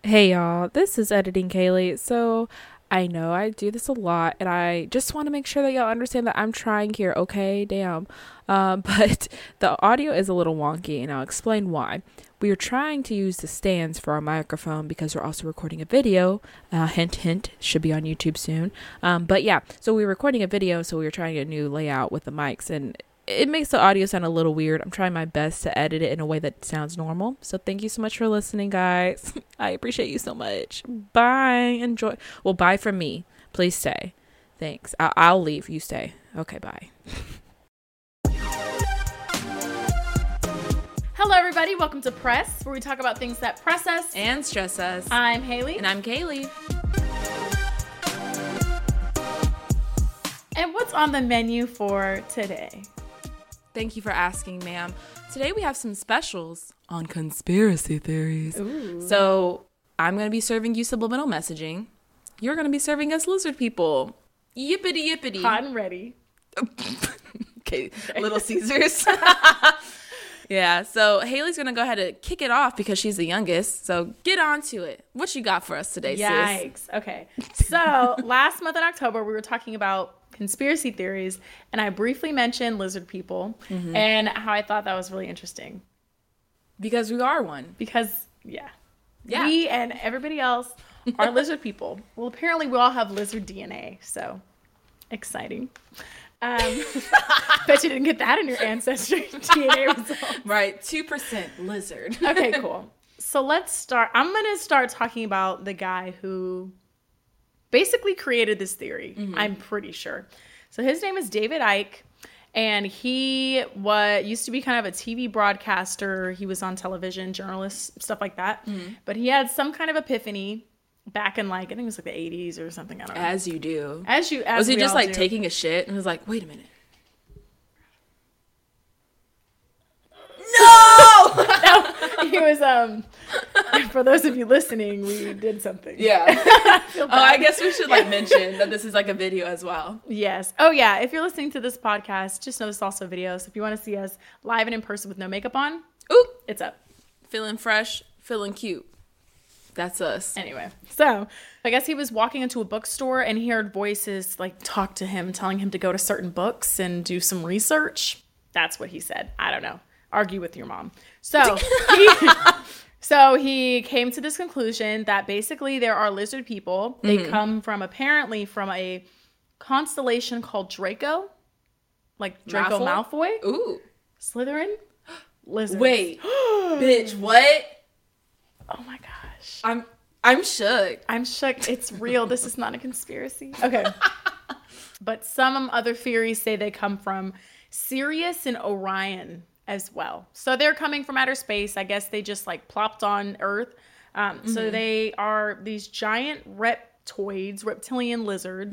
Hey y'all, this is Editing Kaylee. So I know I do this a lot and I just want to make sure that y'all understand that I'm trying here, okay? Damn. But the audio is a little wonky and I'll explain why. We are trying to use the stands for our microphone because we're also recording a video. Hint, hint, should be on YouTube soon. But yeah, so we're recording a video, so we were trying a new layout with the mics and it makes the audio sound a little weird. I'm trying my best to edit it in a way that sounds normal. So thank you so much for listening, guys. I appreciate you so much. Bye. Enjoy. Well, bye from me. Please stay. Thanks. I'll leave. You stay. Okay, bye. Hello, everybody. Welcome to Press, where we talk about things that press us And stress us. I'm Haley. And I'm Kaylee. And what's on the menu for today? Thank you for asking, ma'am. Today we have some specials on conspiracy theories. Ooh. So I'm going to be serving you subliminal messaging. You're going to be serving us lizard people. Yippity yippity. Hot and ready. Okay, Little Caesars. Yeah, so Haley's going to go ahead and kick it off because she's the youngest. So get on to it. What you got for us today, sis? Yikes. Okay. So last month in October, we were talking about conspiracy theories, and I briefly mentioned lizard people and how I thought that was really interesting. Because we are one. Because, yeah. We and everybody else are lizard people. Well, apparently we all have lizard DNA, so exciting. Bet you didn't get that in your ancestry DNA results. Right, 2% lizard. Okay, cool. So let's start. I'm going to start talking about the guy who basically created this theory. I'm pretty sure. So his name is David Icke, and he used to be kind of a TV broadcaster. He was on television, journalist, stuff like that. But he had some kind of epiphany back in I think it was the 80s or something. I don't know. As you do. As was he just do. taking a shit and was like, wait a minute. No! No, he was, for those of you listening, we did something. Yeah. I guess we should mention that this is a video as well. Yes. Oh yeah. If you're listening to this podcast, just know this is also a video. So if you want to see us live and in person with no makeup on, it's up. Feeling fresh, feeling cute. That's us. Anyway, so I guess he was walking into a bookstore and he heard voices talk to him, telling him to go to certain books and do some research. That's what he said. I don't know. Argue with your mom. So he came to this conclusion that basically there are lizard people. They come apparently from a constellation called Draco. Like Draco Malfoy. Ooh. Slytherin. Lizards. Wait. Bitch, what? Oh my gosh. I'm shook. I'm shook. It's real. This is not a conspiracy. Okay. But some other theories say they come from Sirius and Orion as well. So they're coming from outer space. I guess they just plopped on Earth. So they are these giant reptilian lizards,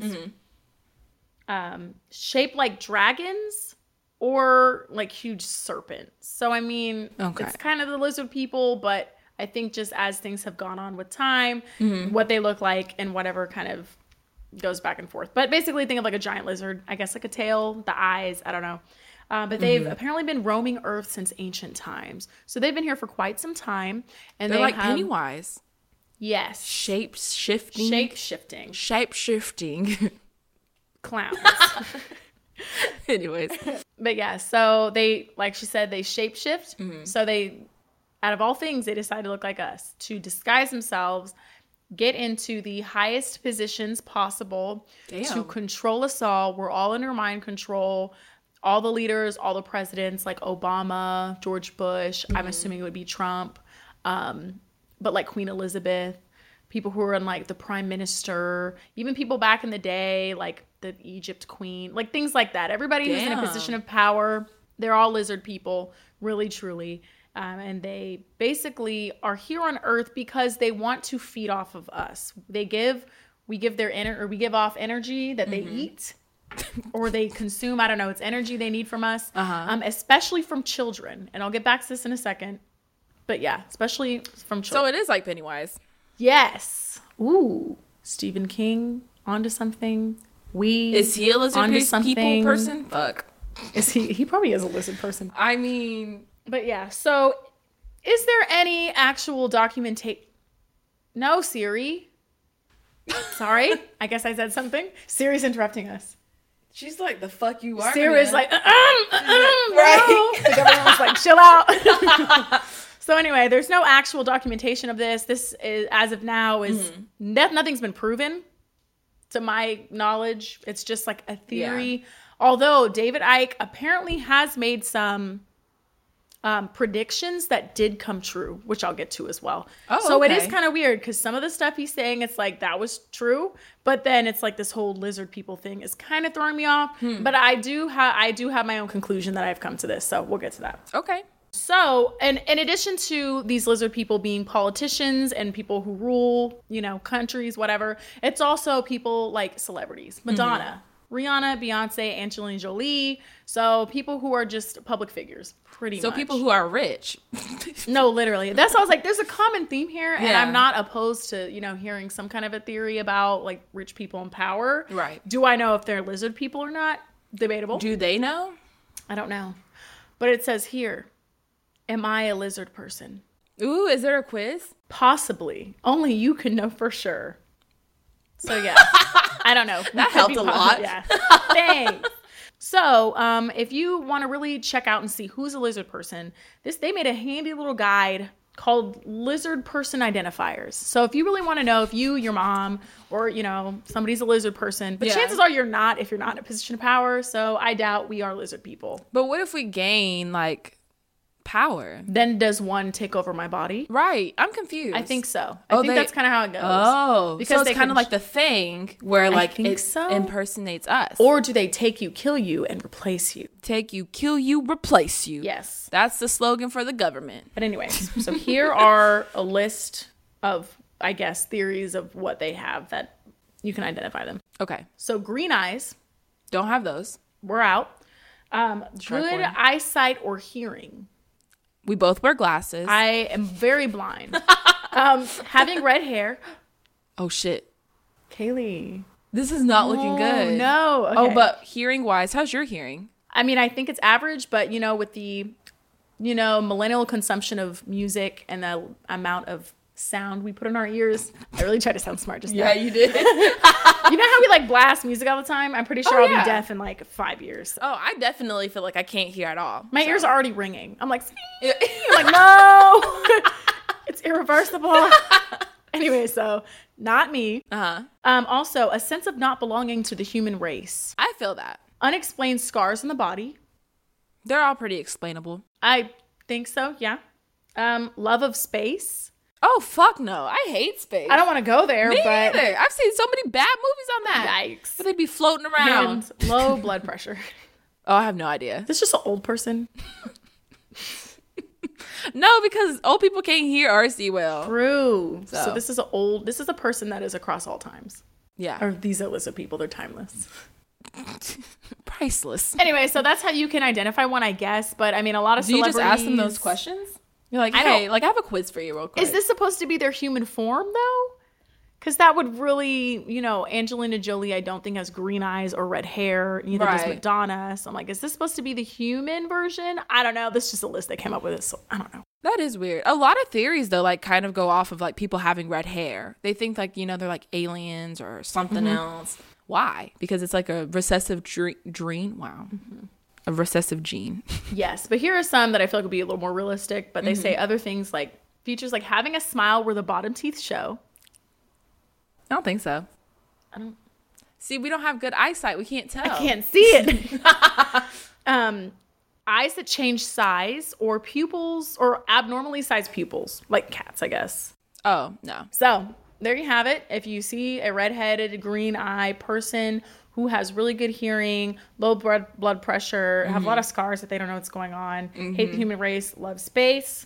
shaped like dragons or huge serpents. So, I mean, It's kind of the lizard people, but I think just as things have gone on with time, what they look like and whatever kind of goes back and forth. But basically think of a giant lizard, I guess a tail, the eyes, I don't know. But they've apparently been roaming Earth since ancient times. So they've been here for quite some time. And they're Pennywise. Yes. Shape-shifting. Shape-shifting. Clowns. Anyways. But yeah, so they, like she said, they shape-shift. So they, out of all things, they decide to look like us, to disguise themselves, get into the highest positions possible, to control us all. We're all under mind control. All the leaders, all the presidents, like Obama, George Bush, I'm assuming it would be Trump, but Queen Elizabeth, people who are in the prime minister, even people back in the day, like the Egypt queen, things like that. Everybody who's in a position of power, they're all lizard people, really, truly. And they basically are here on Earth because they want to feed off of us. We give off energy that they eat. Or they consume, I don't know, it's energy they need from us, especially from children. And I'll get back to this in a second. But yeah, especially from children. So it is like Pennywise. Yes. Ooh. Stephen King, onto something. Is he a lizard people person? Fuck. Is he probably is a lizard person. I mean. But yeah, so is there any actual documentation No, Siri. Sorry. I guess I said something. Siri's interrupting us. She's like, the fuck you are. Siri's like, right. no. Like everyone's like, chill out. So anyway, there's no actual documentation of this. This is, as of now, is nothing's been proven to my knowledge. It's just like a theory. Yeah. Although David Icke apparently has made some predictions that did come true, which I'll get to as well. Oh, so okay. It is kind of weird because some of the stuff he's saying, it's like that was true, but then it's like this whole lizard people thing is kind of throwing me off. But I do have my own conclusion that I've come to this, so we'll get to that. Okay. So, and in addition to these lizard people being politicians and people who rule, countries, whatever, it's also people like celebrities, Madonna, Rihanna, Beyonce, Angelina Jolie. So people who are just public figures, pretty much. So people who are rich. No, literally. That's why I was like, there's a common theme here. And I'm not opposed to, hearing some kind of a theory about like rich people in power. Right. Do I know if they're lizard people or not? Debatable. Do they know? I don't know. But it says here, am I a lizard person? Ooh, is there a quiz? Possibly. Only you can know for sure. So yeah. I don't know. That helped a lot. Yeah. Thanks. So, if you want to really check out and see who's a lizard person, they made a handy little guide called Lizard Person Identifiers. So if you really want to know if your mom, or, somebody's a lizard person, but chances are you're not if you're not in a position of power. So I doubt we are lizard people. But what if we gain, power? Then does one take over my body? Right. I'm confused. I think so. I think that's kind of how it goes. Oh. Because so it's kind of like the Thing where it so. Impersonates us. Or do they take you, kill you, and replace you? Take you, kill you, replace you. Yes. That's the slogan for the government. But anyways, so here are a list of, I guess, theories of what they have that you can identify them. Okay. So green eyes. Don't have those. We're out. Good eyesight or hearing. We both wear glasses. I am very blind. Having red hair. Oh, shit. Kaylee. This is not looking good. No. Okay. Oh, but hearing-wise, how's your hearing? I mean, I think it's average, but, with the, millennial consumption of music and the amount of sound we put in our ears, I really tried to sound smart just now. Yeah, you did. You know how we blast music all the time? I'm pretty sure I'll be deaf in 5 years. Oh, I definitely feel like I can't hear at all. My ears are already ringing. I'm like, no, it's irreversible. Anyway, so not me. Also, a sense of not belonging to the human race. I feel that. Unexplained scars in the body. They're all pretty explainable. I think so, yeah. Love of space. Oh, fuck no. I hate space. I don't want to go there. Me but either. I've seen so many bad movies on that. Yikes. But they'd be floating around. And low blood pressure. Oh, I have no idea. This is just an old person. No, because old people can't hear or see well. True. So this is a person that is across all times. Yeah. Or these are lizard people. They're timeless. Priceless. Anyway, so that's how you can identify one, I guess. But I mean, a lot of celebrities. Do you just ask them those questions? You're like, hey, I have a quiz for you real quick. Is this supposed to be their human form, though? Because that would really, Angelina Jolie, I don't think has green eyes or red hair. Neither does Madonna. So I'm like, is this supposed to be the human version? I don't know. This is just a list they came up with. So I don't know. That is weird. A lot of theories, though, kind of go off of, people having red hair. They think, they're, aliens or something else. Why? Because it's, a recessive gene. Wow. Mm-hmm. A recessive gene. Yes, but here are some that I feel like would be a little more realistic, but they say other things features like having a smile where the bottom teeth show. I don't think so. I don't. See, we don't have good eyesight. We can't tell. I can't see it. Eyes that change size or pupils or abnormally sized pupils, like cats, I guess. Oh, no. So there you have it. If you see a redheaded green eye person who has really good hearing, low blood pressure, have a lot of scars that they don't know what's going on, hate the human race, love space.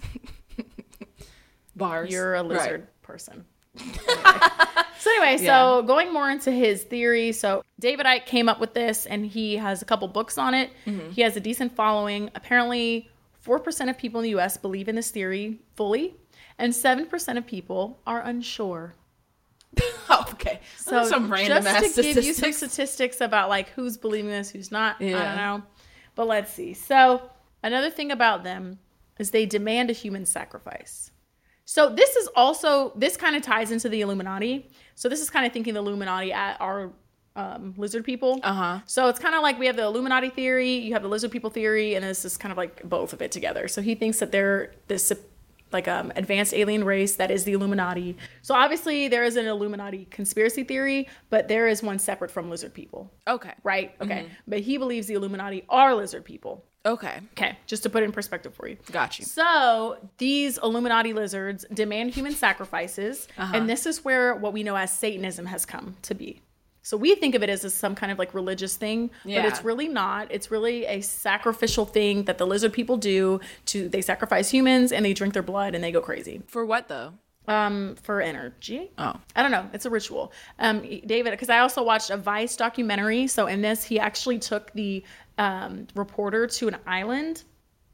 Bars. You're a lizard person. Anyway. So going more into his theory. So David Icke came up with this, and he has a couple books on it. He has a decent following. Apparently, 4% of people in the U.S. believe in this theory fully, and 7% of people are unsure. Oh, okay. So some random just to give you some statistics about who's believing this, who's not, I don't know. But let's see. So another thing about them is they demand a human sacrifice. So this kind of ties into the Illuminati. So this is kind of thinking the Illuminati are lizard people. So it's kind of like we have the Illuminati theory, you have the lizard people theory, and this is kind of like both of it together. So he thinks that they're this like advanced alien race that is the Illuminati. So obviously there is an Illuminati conspiracy theory, but there is one separate from lizard people. Okay. Right? Okay. But he believes the Illuminati are lizard people. Okay. Okay, just to put it in perspective for you. Got you. So these Illuminati lizards demand human sacrifices, and this is where what we know as Satanism has come to be. So we think of it as some kind of like religious thing, but it's really not. It's really a sacrificial thing that the lizard people do. They sacrifice humans and they drink their blood and they go crazy. For what though? For energy. Oh. I don't know. It's a ritual. David, because I also watched a Vice documentary. So in this, he actually took the reporter to an island.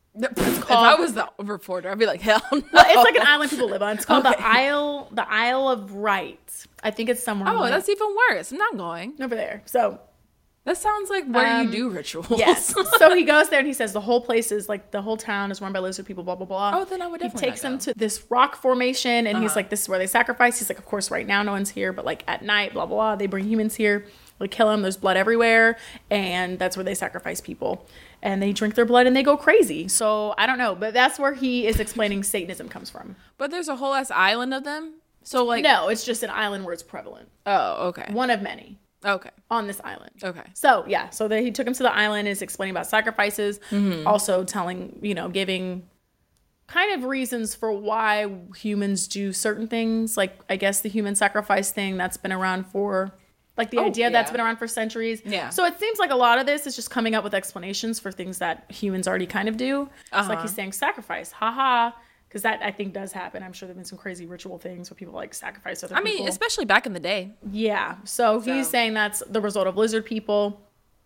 If I was the reporter, I'd be like, hell no. Well, it's like an island people live on. It's called the Isle of Wight. I think it's somewhere. Oh, that's even worse. I'm not going over there. So that sounds like where you do rituals. Yes. So he goes there and he says the whole place is like the whole town is run by lizard people. Blah blah blah. Oh, then I would definitely. He takes them to this rock formation and he's like, this is where they sacrifice. He's like, of course, right now no one's here, but like at night, blah blah blah. They bring humans here. They kill them. There's blood everywhere, and that's where they sacrifice people. And they drink their blood and they go crazy. So I don't know, but that's where he is explaining Satanism comes from. But there's a whole ass island of them. So like, no, it's just an island where it's prevalent. Oh, okay. One of many. Okay. On this island. Okay. So yeah, so he took him to the island, is explaining about sacrifices, also telling, giving kind of reasons for why humans do certain things. Like I guess the human sacrifice thing that's been around for. Like the idea that's been around for centuries. Yeah. So it seems like a lot of this is just coming up with explanations for things that humans already kind of do. It's like he's saying sacrifice, haha, because that I think does happen. I'm sure there've been some crazy ritual things where people like sacrifice other people. I mean, especially back in the day. Yeah. So he's saying that's the result of lizard people.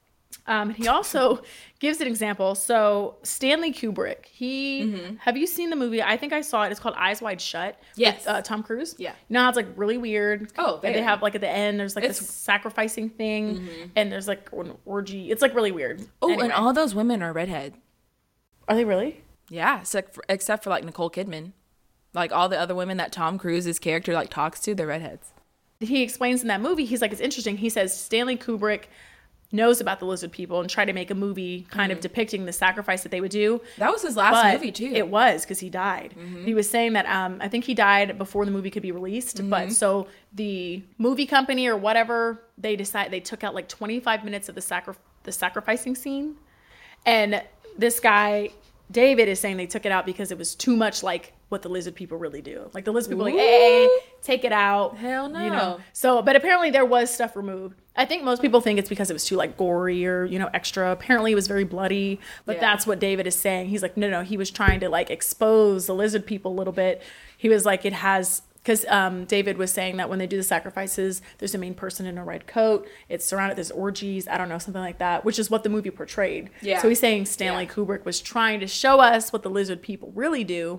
He also gives an example. So Stanley Kubrick, have you seen the movie? I think I saw it. It's called Eyes Wide Shut. Yes. With Tom Cruise. Yeah. You know how it's like really weird. Oh, they have like at the end, there's like this sacrificing thing, and there's like an orgy. It's like really weird. Oh, anyway. And all those women are redhead. Are they really? Yeah, except for like Nicole Kidman. Like all the other women that Tom Cruise's character like talks to, they're redheads. He explains in that movie, he's like, it's interesting. He says Stanley Kubrick knows about the lizard people and tried to make a movie kind of depicting the sacrifice that they would do. That was his last movie too. It was, because he died. He was saying that I think he died before the movie could be released. But so the movie company or whatever, they took out like 25 minutes of the sacrificing scene. And this guy, David, is saying they took it out because it was too much like what the lizard people really do. Like the lizard people are like, hey, take it out. Hell no. So, but apparently there was stuff removed. I think most people think it's because it was too like gory or, extra. Apparently it was very bloody, but that's what David is saying. He's like, no, he was trying to like expose the lizard people a little bit. He was like, it has, because David was saying that when they do the sacrifices, there's a main person in a red coat. It's surrounded, there's orgies, I don't know, something like that, which is what the movie portrayed. Yeah. So he's saying Stanley Kubrick was trying to show us what the lizard people really do.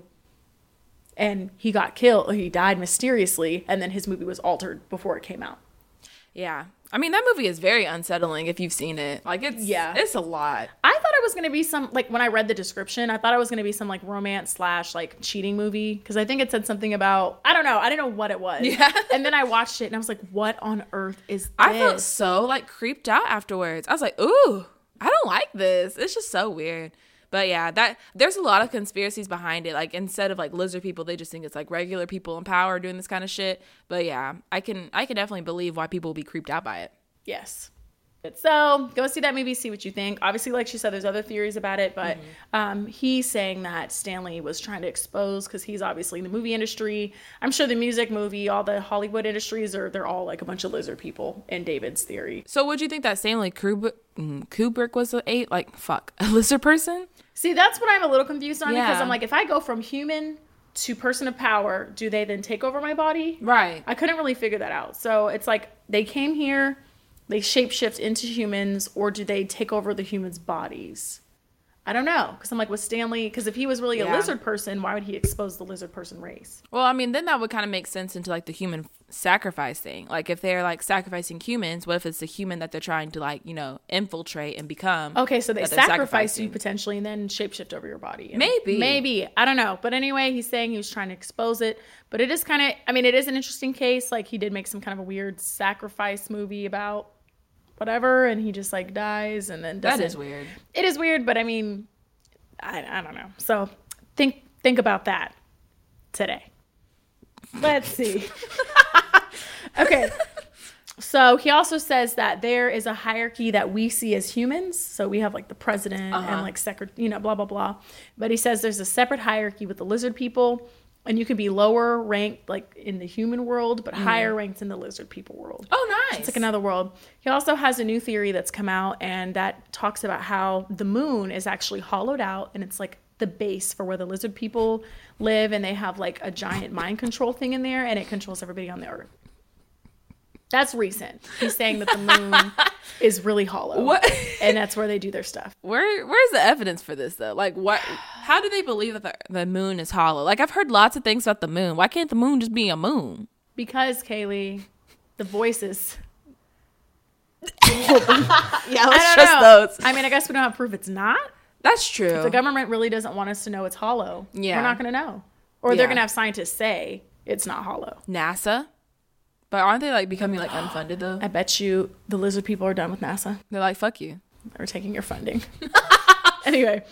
And he got killed, or he died mysteriously, and then his movie was altered before it came out. Yeah. I mean, that movie is very unsettling if you've seen it. Like, it's a lot. I thought it was going to be some, like, when I read the description, I thought it was going to be some, like, romance / like, cheating movie. Because I think it said something about, I don't know. I didn't know what it was. Yeah. And then I watched it, and I was like, what on earth is this? I felt so, like, creeped out afterwards. I was like, ooh, I don't like this. It's just so weird. But yeah, there's a lot of conspiracies behind it. Like instead of like lizard people, they just think it's like regular people in power doing this kind of shit. But yeah, I can definitely believe why people will be creeped out by it. Yes. So go see that movie, see what you think. Obviously, like she said, there's other theories about it, but he's saying that Stanley was trying to expose, because he's obviously in the movie industry. I'm sure the music, movie, all the Hollywood industries they're all like a bunch of lizard people in David's theory. So would you think that Stanley Kubrick was a lizard person? See, that's what I'm a little confused on, because I'm like, if I go from human to person of power, do they then take over my body? Right. I couldn't really figure that out. So it's like they came here, they shapeshift into humans, or do they take over the humans' bodies? I don't know. Because I'm like, was Stanley, because if he was really a lizard person, why would he expose the lizard person race? Well, I mean, then that would kind of make sense into like the human sacrifice thing. Like if they're like sacrificing humans, what if it's a human that they're trying to like, you know, infiltrate and become? Okay, so they sacrifice you potentially and then shapeshift over your body. And maybe. I don't know. But anyway, he's saying he was trying to expose it. But it is kind of, I mean, it is an interesting case. Like he did make some kind of a weird sacrifice movie about whatever, and he just like dies and then doesn't. That is weird. It is weird, but I mean, I don't know. So think about that today. Let's see. Okay. So he also says that there is a hierarchy that we see as humans. So we have like the president and like blah, blah, blah. But he says there's a separate hierarchy with the lizard people. And you can be lower ranked like in the human world, but higher ranked in the lizard people world. Oh, nice. It's like another world. He also has a new theory that's come out, and that talks about how the moon is actually hollowed out, and it's like the base for where the lizard people live, and they have like a giant mind control thing in there, and it controls everybody on the earth. That's recent. He's saying that the moon is really hollow. What? And that's where they do their stuff. Where's the evidence for this though? Like what? How do they believe that the moon is hollow? Like I've heard lots of things about the moon. Why can't the moon just be a moon? Because Kaylee, the voices. Yeah, let's trust those. I mean, I guess we don't have proof it's not. That's true. If the government really doesn't want us to know it's hollow, yeah, we're not going to know. Or they're going to have scientists say it's not hollow. NASA? But aren't they like becoming like unfunded though? I bet you the lizard people are done with NASA. They're like, fuck you. They're taking your funding. Anyway,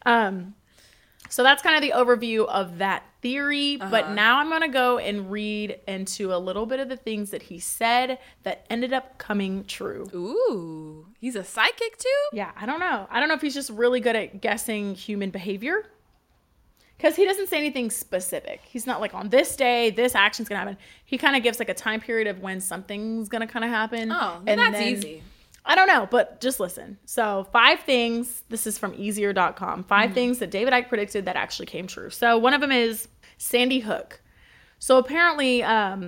so that's kind of the overview of that theory. But now I'm going to go and read into a little bit of the things that he said that ended up coming true. Ooh, he's a psychic too? Yeah, I don't know. I don't know if he's just really good at guessing human behavior. Because he doesn't say anything specific. He's not like, on this day, this action's going to happen. He kind of gives like a time period of when something's going to kind of happen. Oh, and that's easy. I don't know, but just listen. So 5 things, this is from easier.com, 5 things that David Icke predicted that actually came true. So one of them is Sandy Hook. So apparently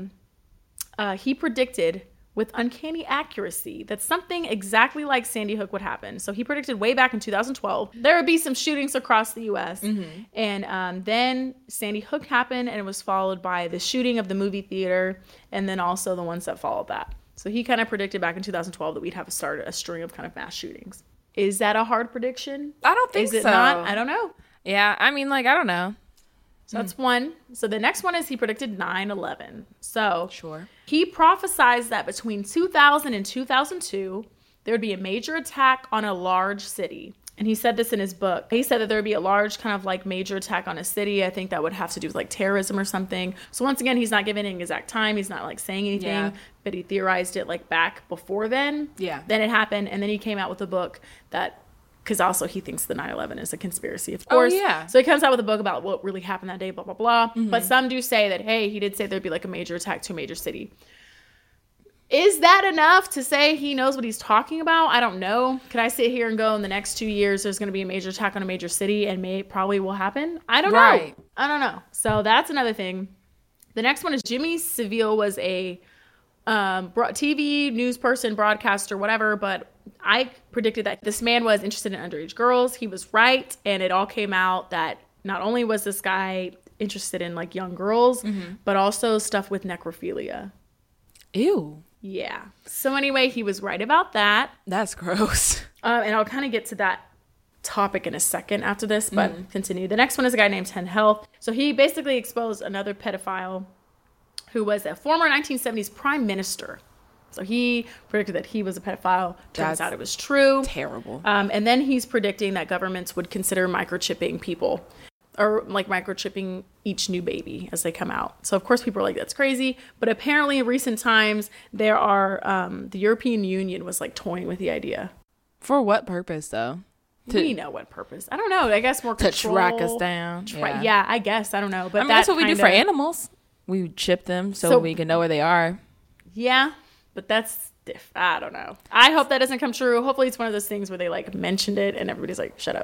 he predicted with uncanny accuracy that something exactly like Sandy Hook would happen. So he predicted way back in 2012, there would be some shootings across the U.S. And then Sandy Hook happened, and it was followed by the shooting of the movie theater, and then also the ones that followed that. So he kind of predicted back in 2012 that we'd have started a string of kind of mass shootings. Is that a hard prediction? I don't think so. Is it not? I don't know. Yeah, I mean, like, I don't know. So that's one. So the next one is he predicted 9/11. So sure, he prophesized that between 2000 and 2002, there would be a major attack on a large city. And he said this in his book. He said that there would be a large kind of like major attack on a city. I think that would have to do with like terrorism or something. So once again, he's not giving an exact time. He's not like saying anything, but he theorized it like back before then. Yeah. Then it happened. And then he came out with a book that, because also he thinks the 9/11 is a conspiracy, of course. Oh, yeah. So he comes out with a book about what really happened that day, blah, blah, blah. But some do say that, hey, he did say there'd be like a major attack to a major city. Is that enough to say he knows what he's talking about? I don't know. Could I sit here and go, in the next 2 years, there's going to be a major attack on a major city and probably will happen? I don't know. I don't know. So that's another thing. The next one is Jimmy Savile was a TV news person, broadcaster, whatever, but I predicted that this man was interested in underage girls. He was right, and it all came out that not only was this guy interested in like young girls, but also stuff with necrophilia. Ew. Yeah. So anyway, he was right about that. That's gross. And I'll kind of get to that topic in a second after this, but continue. The next one is a guy named Ten Health. So he basically exposed another pedophile who was a former 1970s prime minister. So he predicted that he was a pedophile. Turns out it was true. Terrible. And then he's predicting that governments would consider microchipping people, or like microchipping each new baby as they come out. So of course people are like, that's crazy. But apparently in recent times, there are, the European Union was like toying with the idea. For what purpose though? We know what purpose. I don't know. I guess more control. To track us down. Yeah, I guess. I don't know. But I mean, that's what we do for animals. We chip them so we can know where they are. Yeah, but that's I don't know. I hope that doesn't come true. Hopefully it's one of those things where they like mentioned it and everybody's like, shut up.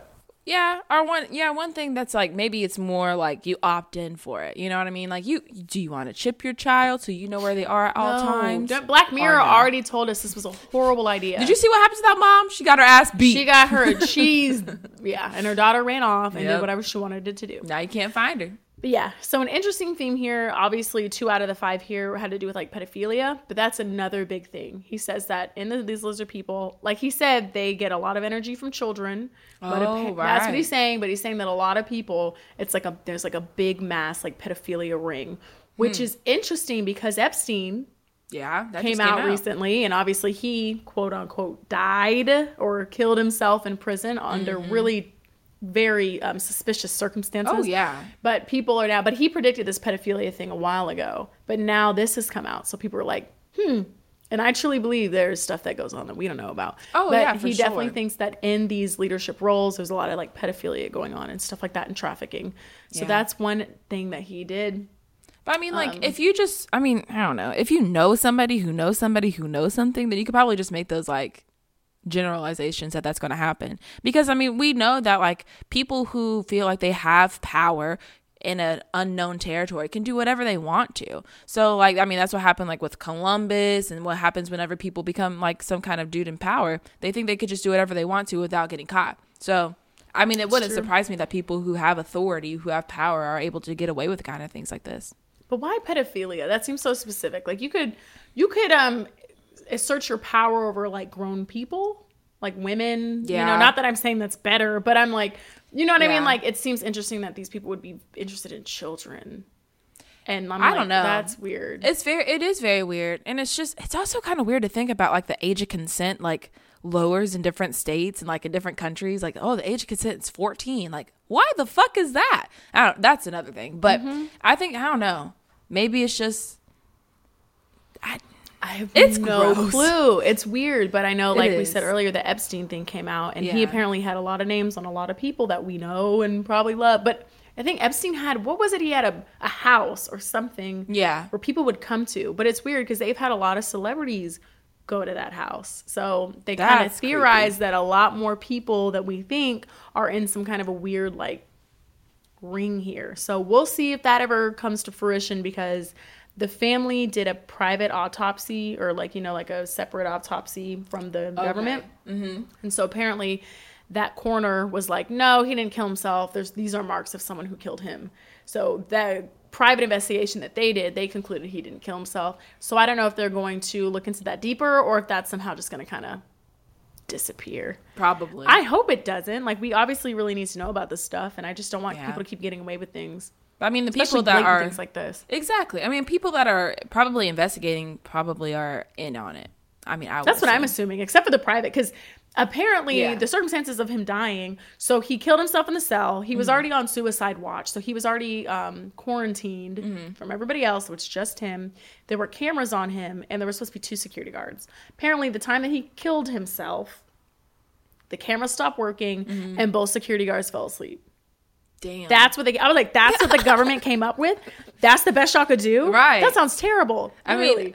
Yeah, or one thing that's like maybe it's more like you opt in for it. You know what I mean? Like do you want to chip your child so you know where they are at all times? Black Mirror already told us this was a horrible idea. Did you see what happened to that mom? She got her ass beat. She got her cheese. Yeah, and her daughter ran off and did whatever she wanted it to do. Now you can't find her. But yeah, so an interesting theme here, obviously 2 out of the 5 here had to do with like pedophilia, but that's another big thing. He says that these lizard people, like he said, they get a lot of energy from children. But that's what he's saying, but he's saying that a lot of people, there's like a big mass like pedophilia ring, which is interesting because Epstein came out recently, and obviously he quote unquote died or killed himself in prison under really very suspicious circumstances. Oh yeah. But people are now, but he predicted this pedophilia thing a while ago, but now this has come out, so people are like, and I truly believe there's stuff that goes on that we don't know about. Oh but yeah, he definitely thinks that in these leadership roles there's a lot of like pedophilia going on and stuff like that, and trafficking. So that's one thing that he did. But I mean, like, if you just, I don't know, if you know somebody who knows somebody who knows something, then you could probably just make those like generalizations that's going to happen. Because I mean, we know that like people who feel like they have power in an unknown territory can do whatever they want to. So like, I mean, that's what happened like with Columbus, and what happens whenever people become like some kind of dude in power. They think they could just do whatever they want to without getting caught. So I mean, it wouldn't surprise me that people who have authority, who have power, are able to get away with kind of things like this. But why pedophilia? That seems so specific. Like you could assert your power over like grown people, like women. You know, not that I'm saying that's better, but I'm like, you know what I mean? Like it seems interesting that these people would be interested in children. And I don't know. That's weird. It is very weird. And it's also kind of weird to think about like the age of consent like lowers in different states and like in different countries. Like, oh, the age of consent is 14. Like, why the fuck is that? That's another thing. But I don't know. Maybe it's just I have no clue. It's weird, but I know, like we said earlier, the Epstein thing came out, and he apparently had a lot of names on a lot of people that we know and probably love. But I think Epstein had, what was it? He had a house or something where people would come to. But it's weird because they've had a lot of celebrities go to that house. So they kind of theorize that a lot more people that we think are in some kind of a weird, like, ring here. So we'll see if that ever comes to fruition, because the family did a private autopsy, or like, you know, like a separate autopsy from the government. Mm-hmm. And so apparently that coroner was like, no, he didn't kill himself. These are marks of someone who killed him. So the private investigation that they did, they concluded he didn't kill himself. So I don't know if they're going to look into that deeper, or if that's somehow just going to kind of disappear. Probably. I hope it doesn't. Like, we obviously really need to know about this stuff, and I just don't want people to keep getting away with things. I mean, the especially people that are things like this. Exactly. I mean, people that are probably investigating probably are in on it. I mean, that's what I'm assuming, except for the private, because apparently the circumstances of him dying. So he killed himself in the cell. He was already on suicide watch. So he was already quarantined from everybody else, which is just him. There were cameras on him, and there were supposed to be 2 security guards. Apparently, the time that he killed himself, the camera stopped working, and both security guards fell asleep. Damn. I was like, that's what the government came up with? That's the best y'all could do? Right. That sounds terrible. I mean,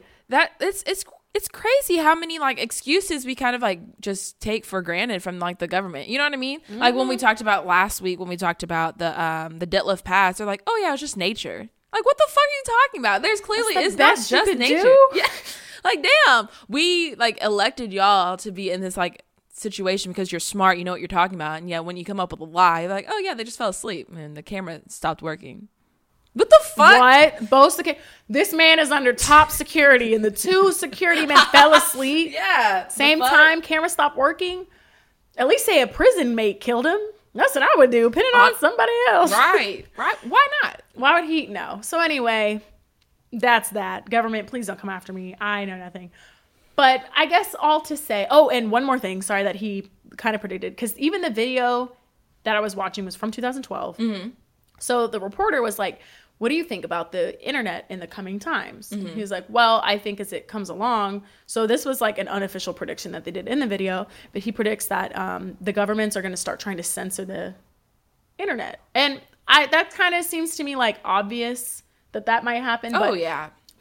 it's crazy how many like excuses we kind of like just take for granted from like the government. You know what I mean? Mm-hmm. Like when we talked about last week, when we talked about the Detlef Pass, they're like, oh yeah, it's just nature. Like, what the fuck are you talking about? There's clearly, it's not just nature. Yeah. Like, damn, we like elected y'all to be in this like situation because you're smart, you know what you're talking about, and yet when you come up with a lie, you're like, oh yeah, they just fell asleep and the camera stopped working. What the fuck? What? This man is under top security, and the 2 security men fell asleep. Yeah. Same time, camera stopped working. At least say a prison mate killed him. That's what I would do, pin it on somebody else. Right. Why not? Why would he? No. So anyway, that's that. Government, please don't come after me. I know nothing. But I guess all to say, oh, and one more thing, sorry, that he kind of predicted, because even the video that I was watching was from 2012. Mm-hmm. So the reporter was like, what do you think about the internet in the coming times? Mm-hmm. He was like, well, I think as it comes along. So this was like an unofficial prediction that they did in the video, but he predicts that the governments are going to start trying to censor the internet. And that kind of seems to me like obvious that might happen. Oh, yeah.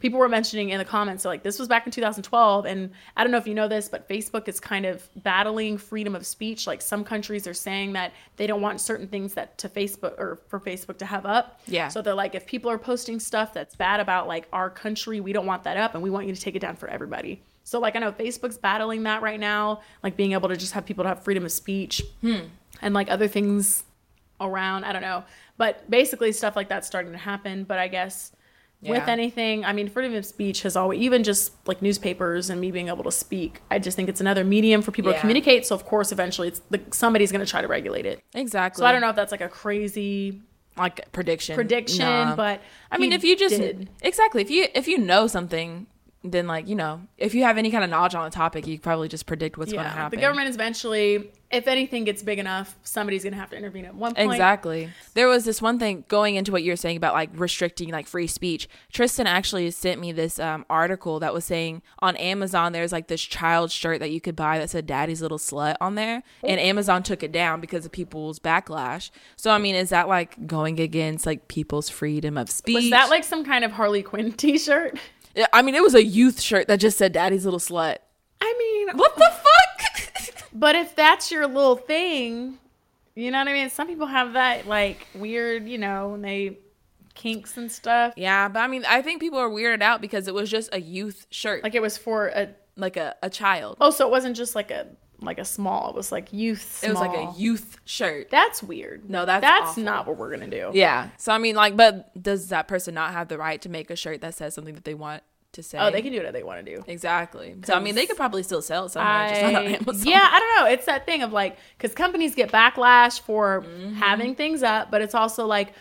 people were mentioning in the comments, so like this was back in 2012, and I don't know if you know this, but Facebook is kind of battling freedom of speech. Like some countries are saying that they don't want certain things that to Facebook or for Facebook to have up. Yeah. So they're like, if people are posting stuff that's bad about like our country, we don't want that up, and we want you to take it down for everybody. So like I know Facebook's battling that right now, like being able to just have people to have freedom of speech and like other things around. I don't know, but basically stuff like that's starting to happen. But I guess. With anything, I mean, freedom of speech has always, even just like newspapers and me being able to speak, I just think it's another medium for people to communicate. So, of course, eventually somebody's going to try to regulate it. Exactly. So, I don't know if that's like a crazy like prediction, nah. But I mean, if you just exactly if you know something, then like, you know, if you have any kind of knowledge on the topic, you probably just predict what's going to happen. The government is eventually, if anything gets big enough, somebody's going to have to intervene at one point. Exactly. There was this one thing going into what you were saying about like restricting like free speech. Tristan actually sent me this article that was saying on Amazon, there's like this child shirt that you could buy that said Daddy's Little Slut on there. And Amazon took it down because of people's backlash. So, I mean, is that like going against like people's freedom of speech? Was that like some kind of Harley Quinn t-shirt? I mean, it was a youth shirt that just said Daddy's Little Slut. I mean, what the fuck? But if that's your little thing, you know what I mean? Some people have that like weird, you know, when they kinks and stuff. Yeah, but I mean, I think people are weirded out because it was just a youth shirt. Like it was for a child. Oh, so it wasn't just like a small. It was like youth small. It was like a youth shirt. That's weird. No, that's awful. Not what we're going to do. Yeah. So, I mean, like, but does that person not have the right to make a shirt that says something that they want to say? Oh, they can do whatever they want to do. Exactly. So, I mean, they could probably still sell it somewhere, just not on Amazon. Yeah, I don't know. It's that thing of like, because companies get backlash for having things up, but it's also like,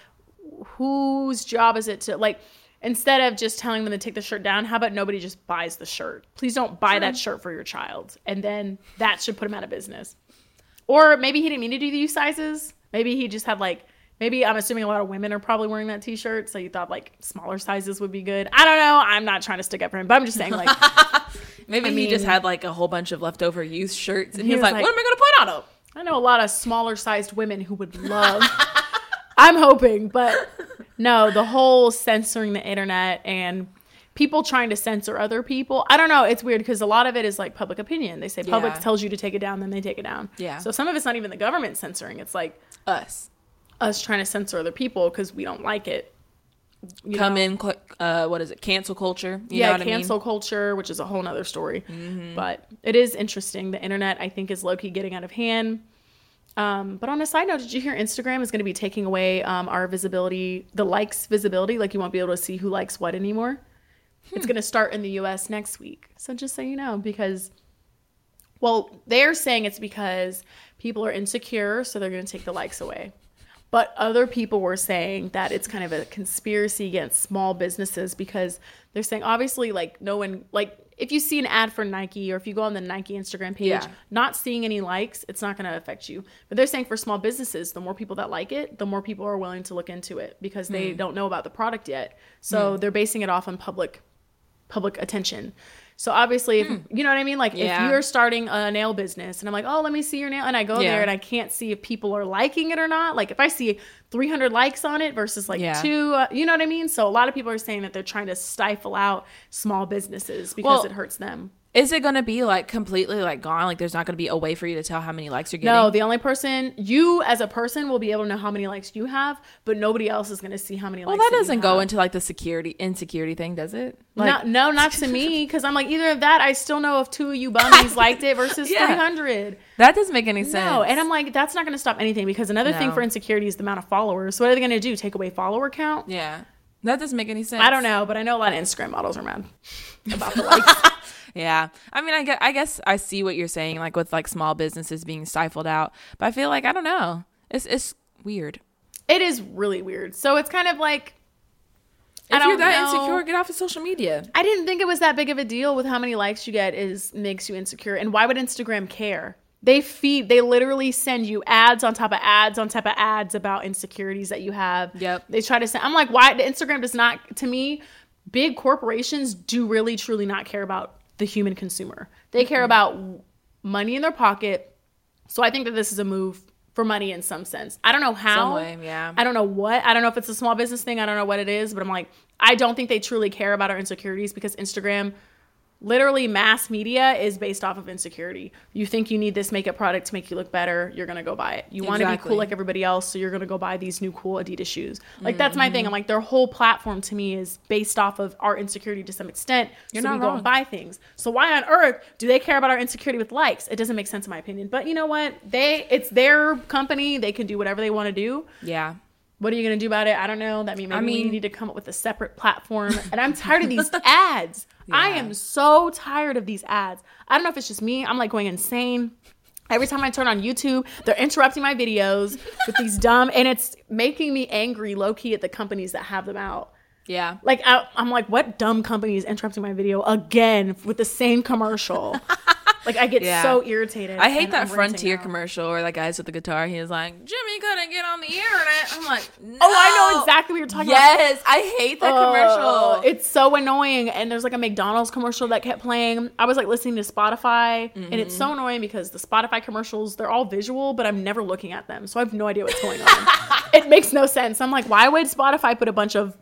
whose job is it to, like, instead of just telling them to take the shirt down, how about nobody just buys the shirt? Please don't buy that shirt for your child. And then that should put him out of business. Or maybe he didn't mean to do these sizes. Maybe he just had like, maybe I'm assuming a lot of women are probably wearing that t-shirt. So you thought like smaller sizes would be good. I don't know. I'm not trying to stick up for him, but I'm just saying like. Maybe he just had like a whole bunch of leftover youth shirts. And he was like, what am I going to put on them? I know a lot of smaller sized women who would love. I'm hoping, but no, the whole censoring the internet and people trying to censor other people. I don't know. It's weird because a lot of it is like public opinion. They say public tells you to take it down, then they take it down. Yeah. So some of it's not even the government censoring. It's like us trying to censor other people because we don't like it. What is it? Cancel culture. You know what cancel I mean? Culture, which is a whole nother story. Mm-hmm. But it is interesting. The internet, I think, is low-key getting out of hand. But on a side note, did you hear Instagram is going to be taking away our visibility, the likes visibility? Like you won't be able to see who likes what anymore. It's going to start in the US next week. So just so you know, because, well, they're saying it's because people are insecure, so they're going to take the likes away. But other people were saying that it's kind of a conspiracy against small businesses because they're saying, obviously, like, no one, like, if you see an ad for Nike or if you go on the Nike Instagram page, not seeing any likes, it's not going to affect you. But they're saying for small businesses, the more people that like it, the more people are willing to look into it because they don't know about the product yet. So they're basing it off on public attention. So obviously, if, you know what I mean? Like if you're starting a nail business and I'm like, oh, let me see your nail. And I go there and I can't see if people are liking it or not. Like if I see 300 likes on it versus like 2, you know what I mean? So a lot of people are saying that they're trying to stifle out small businesses because it hurts them. Is it going to be like completely like gone? Like there's not going to be a way for you to tell how many likes you're getting? No, the only person, you as a person will be able to know how many likes you have, but nobody else is going to see how many likes you have. Well, that doesn't go into like the insecurity thing, does it? Like, no, not to me. Because I'm like, either of that, I still know if 2 of you bummies liked it versus 300. That doesn't make any sense. No, and I'm like, that's not going to stop anything because another thing for insecurity is the amount of followers. So what are they going to do? Take away follower count? Yeah. That doesn't make any sense. I don't know, but I know a lot of Instagram models are mad about the likes. Yeah. I mean, I guess I see what you're saying, like with like small businesses being stifled out. But I feel like, I don't know. It's weird. It is really weird. So it's kind of like, if you're that insecure, get off of social media. I didn't think it was that big of a deal with how many likes you get makes you insecure. And why would Instagram care? They literally send you ads on top of ads on top of ads about insecurities that you have. Yep. They try to send, I'm like, why? Instagram does not, to me, big corporations do really, truly not care about the human consumer. They care about money in their pocket. So I think that this is a move for money in some sense. I don't know how. Some way, yeah. I don't know what. I don't know if it's a small business thing. I don't know what it is, but I'm like, I don't think they truly care about our insecurities, because Instagram, literally mass media, is based off of insecurity. You think you need this makeup product to make you look better, you're going to go buy it. You want to be cool like everybody else, so you're going to go buy these new cool Adidas shoes. Like, that's my thing. I'm like, their whole platform to me is based off of our insecurity to some extent. You're so not we go wrong. and buy things. So why on earth do they care about our insecurity with likes? It doesn't make sense in my opinion. But you know what? It's their company. They can do whatever they want to do. Yeah. What are you going to do about it? I don't know. That means maybe we need to come up with a separate platform. And I'm tired of these ads. Yeah. I am so tired of these ads. I don't know if it's just me. I'm like going insane. Every time I turn on YouTube, they're interrupting my videos with these dumb, and it's making me angry low-key at the companies that have them out. Yeah. Like, I'm like, what dumb company is interrupting my video again with the same commercial? Like, I get so irritated. I hate that Frontier commercial where that guy's with the guitar. He was like, Jimmy couldn't get on the internet. I'm like, no. Oh, I know exactly what you're talking about. Yes, I hate that commercial. It's so annoying. And there's like a McDonald's commercial that kept playing. I was like listening to Spotify, and it's so annoying because the Spotify commercials, they're all visual, but I'm never looking at them. So I have no idea what's going on. It makes no sense. I'm like, why would Spotify put a bunch of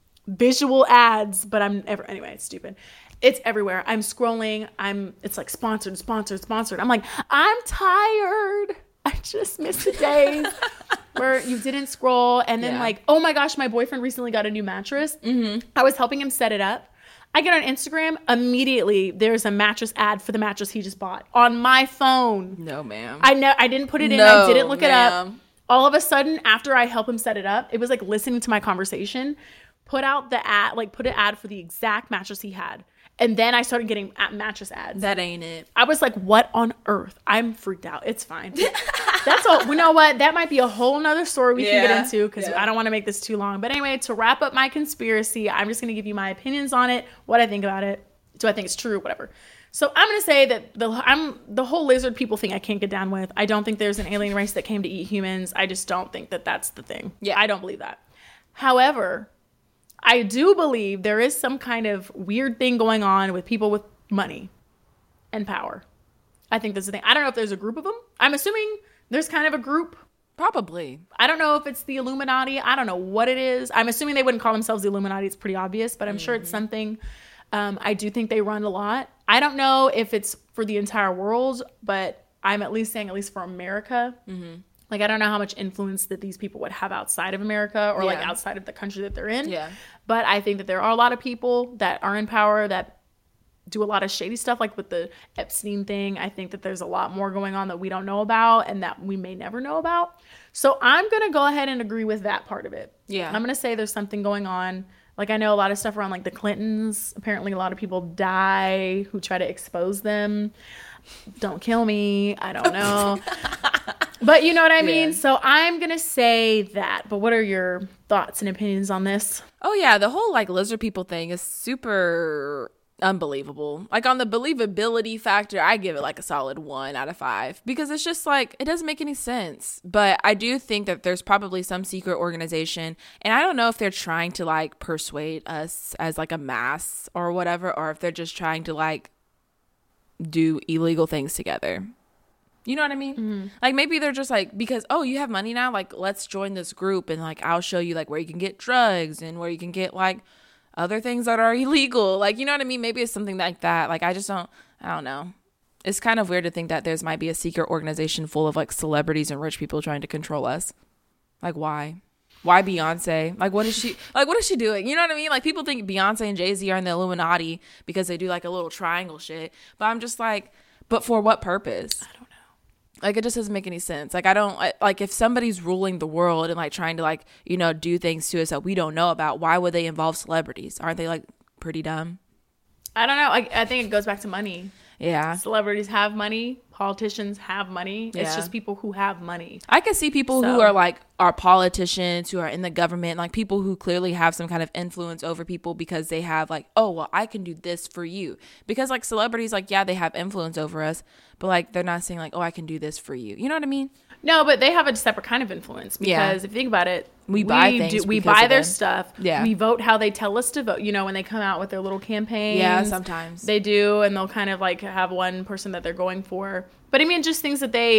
visual ads? But anyway, it's stupid. It's everywhere. I'm scrolling. It's like sponsored. I'm like, I'm tired. I just miss the days where you didn't scroll. And then like, oh my gosh, my boyfriend recently got a new mattress. I was helping him set it up. I get on Instagram. Immediately, there's a mattress ad for the mattress he just bought on my phone. No, ma'am. I didn't put it in. I didn't look it up. All of a sudden, after I help him set it up, it was like listening to my conversation. Put out the ad, like put an ad for the exact mattress he had. And then I started getting mattress ads. That ain't it. I was like, what on earth? I'm freaked out. It's fine. That's all. You know what? That might be a whole nother story we can get into, because I don't want to make this too long. But anyway, to wrap up my conspiracy, I'm just going to give you my opinions on it, what I think about it. Do I think it's true? Whatever. So I'm going to say that the whole lizard people thing I can't get down with. I don't think there's an alien race that came to eat humans. I just don't think that that's the thing. Yeah, I don't believe that. However, I do believe there is some kind of weird thing going on with people with money and power. I think that's the thing. I don't know if there's a group of them. I'm assuming there's kind of a group. Probably. I don't know if it's the Illuminati. I don't know what it is. I'm assuming they wouldn't call themselves the Illuminati. It's pretty obvious, but I'm sure it's something. I do think they run a lot. I don't know if it's for the entire world, but I'm at least saying, at least for America. Like, I don't know how much influence that these people would have outside of America or like outside of the country that they're in. Yeah. But I think that there are a lot of people that are in power that do a lot of shady stuff, like with the Epstein thing. I think that there's a lot more going on that we don't know about and that we may never know about. So I'm going to go ahead and agree with that part of it. Yeah. I'm going to say there's something going on. Like, I know a lot of stuff around like the Clintons. Apparently a lot of people die who try to expose them. Don't kill me. I don't know. But you know what I mean? So I'm going to say that. But what are your thoughts and opinions on this? Oh, yeah. The whole like lizard people thing is super unbelievable. Like, on the believability factor, I give it like a solid 1 out of 5 because it's just like, it doesn't make any sense. But I do think that there's probably some secret organization, and I don't know if they're trying to like persuade us as like a mass or whatever, or if they're just trying to like do illegal things together. You know what I mean? Like, maybe they're just like, because, oh, you have money now, like, let's join this group and like I'll show you like where you can get drugs and where you can get like other things that are illegal. Like, you know what I mean? Maybe it's something like that. Like, I don't know. It's kind of weird to think that there's might be a secret organization full of like celebrities and rich people trying to control us. Like, why Beyonce? Like, what is she doing? You know what I mean? Like, people think Beyonce and Jay-Z are in the Illuminati because they do like a little triangle shit. But I'm just like, but for what purpose? I don't know. Like, it just doesn't make any sense. Like, like, if somebody's ruling the world and like trying to like, you know, do things to us that we don't know about, why would they involve celebrities? Aren't they like pretty dumb? I don't know. I think it goes back to money. Yeah. Celebrities have money. Politicians have money. Yeah. It's just people who have money. I can see people who are politicians, who are in the government, like people who clearly have some kind of influence over people because they have like, oh, well, I can do this for you. Because like celebrities, like, yeah, they have influence over us, but like they're not saying like, oh, I can do this for you. You know what I mean? No, but they have a separate kind of influence because if you think about it, we buy things. We buy their stuff. Yeah. We vote how they tell us to vote. You know, when they come out with their little campaigns. Yeah, sometimes. They do, and they'll kind of like have one person that they're going for. But I mean, just things that they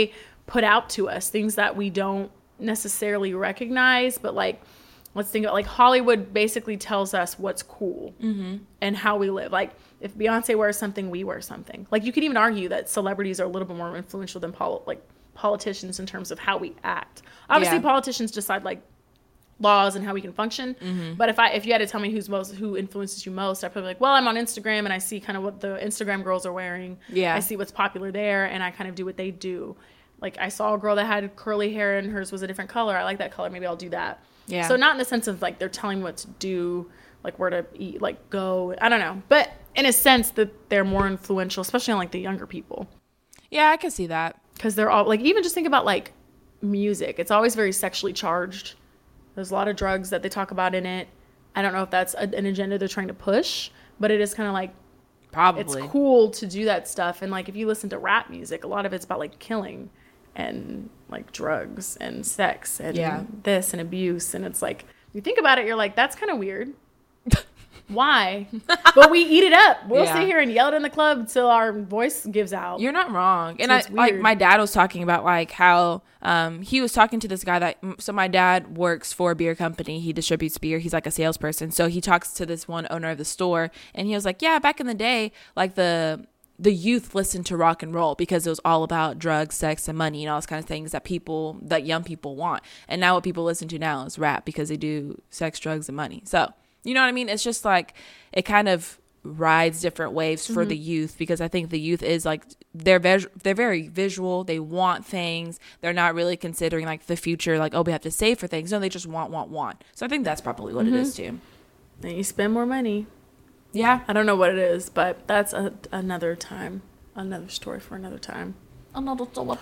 put out to us, things that we don't necessarily recognize, but like, let's think about like Hollywood basically tells us what's cool and how we live. Like if Beyonce wears something, we wear something. Like you could even argue that celebrities are a little bit more influential than politicians in terms of how we act. Obviously, politicians decide like laws and how we can function. But if you had to tell me who influences you most, I'd probably be like, well, I'm on Instagram and I see kind of what the Instagram girls are wearing. Yeah, I see what's popular there, and I kind of do what they do. Like I saw a girl that had curly hair and hers was a different color. I like that color. Maybe I'll do that. Yeah. So not in the sense of like they're telling me what to do, like where to eat, like go. I don't know. But in a sense that they're more influential, especially on like the younger people. Yeah, I can see that. Because they're all like, even just think about like music. It's always very sexually charged. There's a lot of drugs that they talk about in it. I don't know if that's an agenda they're trying to push, but it is kind of like, probably it's cool to do that stuff. And like if you listen to rap music, a lot of it's about like killing and like drugs and sex and this and abuse. And it's like, you think about it, you're like, that's kind of weird. Why? But we eat it up. We'll sit here and yell it in the club until our voice gives out. You're not wrong. And I like my dad was talking about like how he was talking to this guy so my dad works for a beer company. He distributes beer. He's like a salesperson. So he talks to this one owner of the store, and he was like, yeah, back in the day, like the youth listened to rock and roll because it was all about drugs, sex, and money and all those kind of things that young people want. And now what people listen to now is rap because they do sex, drugs, and money. So, you know what I mean? It's just like it kind of rides different waves for the youth, because I think the youth is like they're very visual. They want things. They're not really considering like the future, like, oh, we have to save for things. No, they just want. So I think that's probably what it is too. And you spend more money. Yeah. I don't know what it is, but that's another story for another time. Another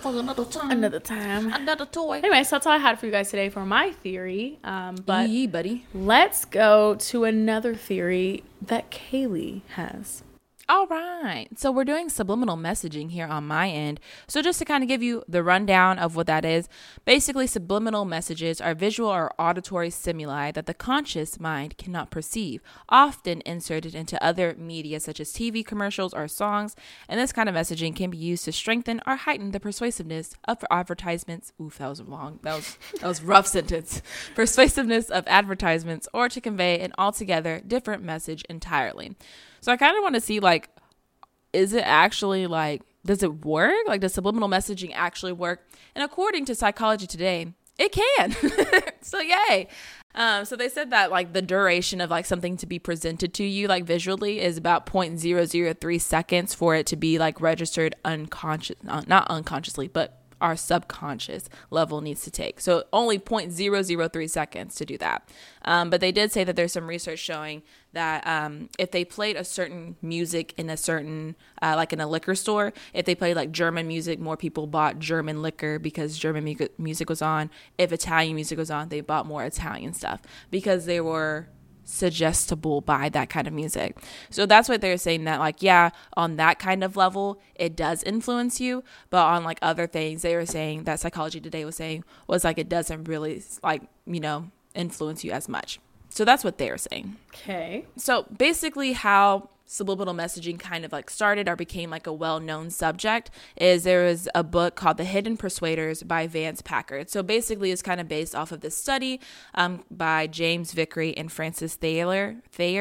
toy. Anyway, so that's all I had for you guys today for my theory. But buddy. Let's go to another theory that Kaylee has. All right. So we're doing subliminal messaging here on my end. So just to kind of give you the rundown of what that is, basically subliminal messages are visual or auditory stimuli that the conscious mind cannot perceive, often inserted into other media such as TV commercials or songs. And this kind of messaging can be used to strengthen or heighten the persuasiveness of advertisements. Oof, that was long. That was rough sentence. Persuasiveness of advertisements, or to convey an altogether different message entirely. So I kind of want to see, like, is it actually, like, does it work? Like, does subliminal messaging actually work? And according to Psychology Today, it can. So, yay. So they said that, like, the duration of, like, something to be presented to you, like, visually is about 0.003 seconds for it to be, like, registered not unconsciously, but our subconscious level needs to take. So only 0.003 seconds to do that. But they did say that there's some research showing that if they played a certain music in a certain, like in a liquor store, if they played like German music, more people bought German liquor because German music was on. If Italian music was on, they bought more Italian stuff because they were suggestible by that kind of music. So that's what they're saying, that like, yeah, on that kind of level it does influence you, but on like other things, they were saying that Psychology Today was saying was like it doesn't really, like, you know, influence you as much. So that's what they're saying. Okay. So basically how subliminal messaging kind of like started or became like a well-known subject is there was a book called The Hidden Persuaders by Vance Packard. So basically it's kind of based off of this study by James Vickery and Francis Thayer.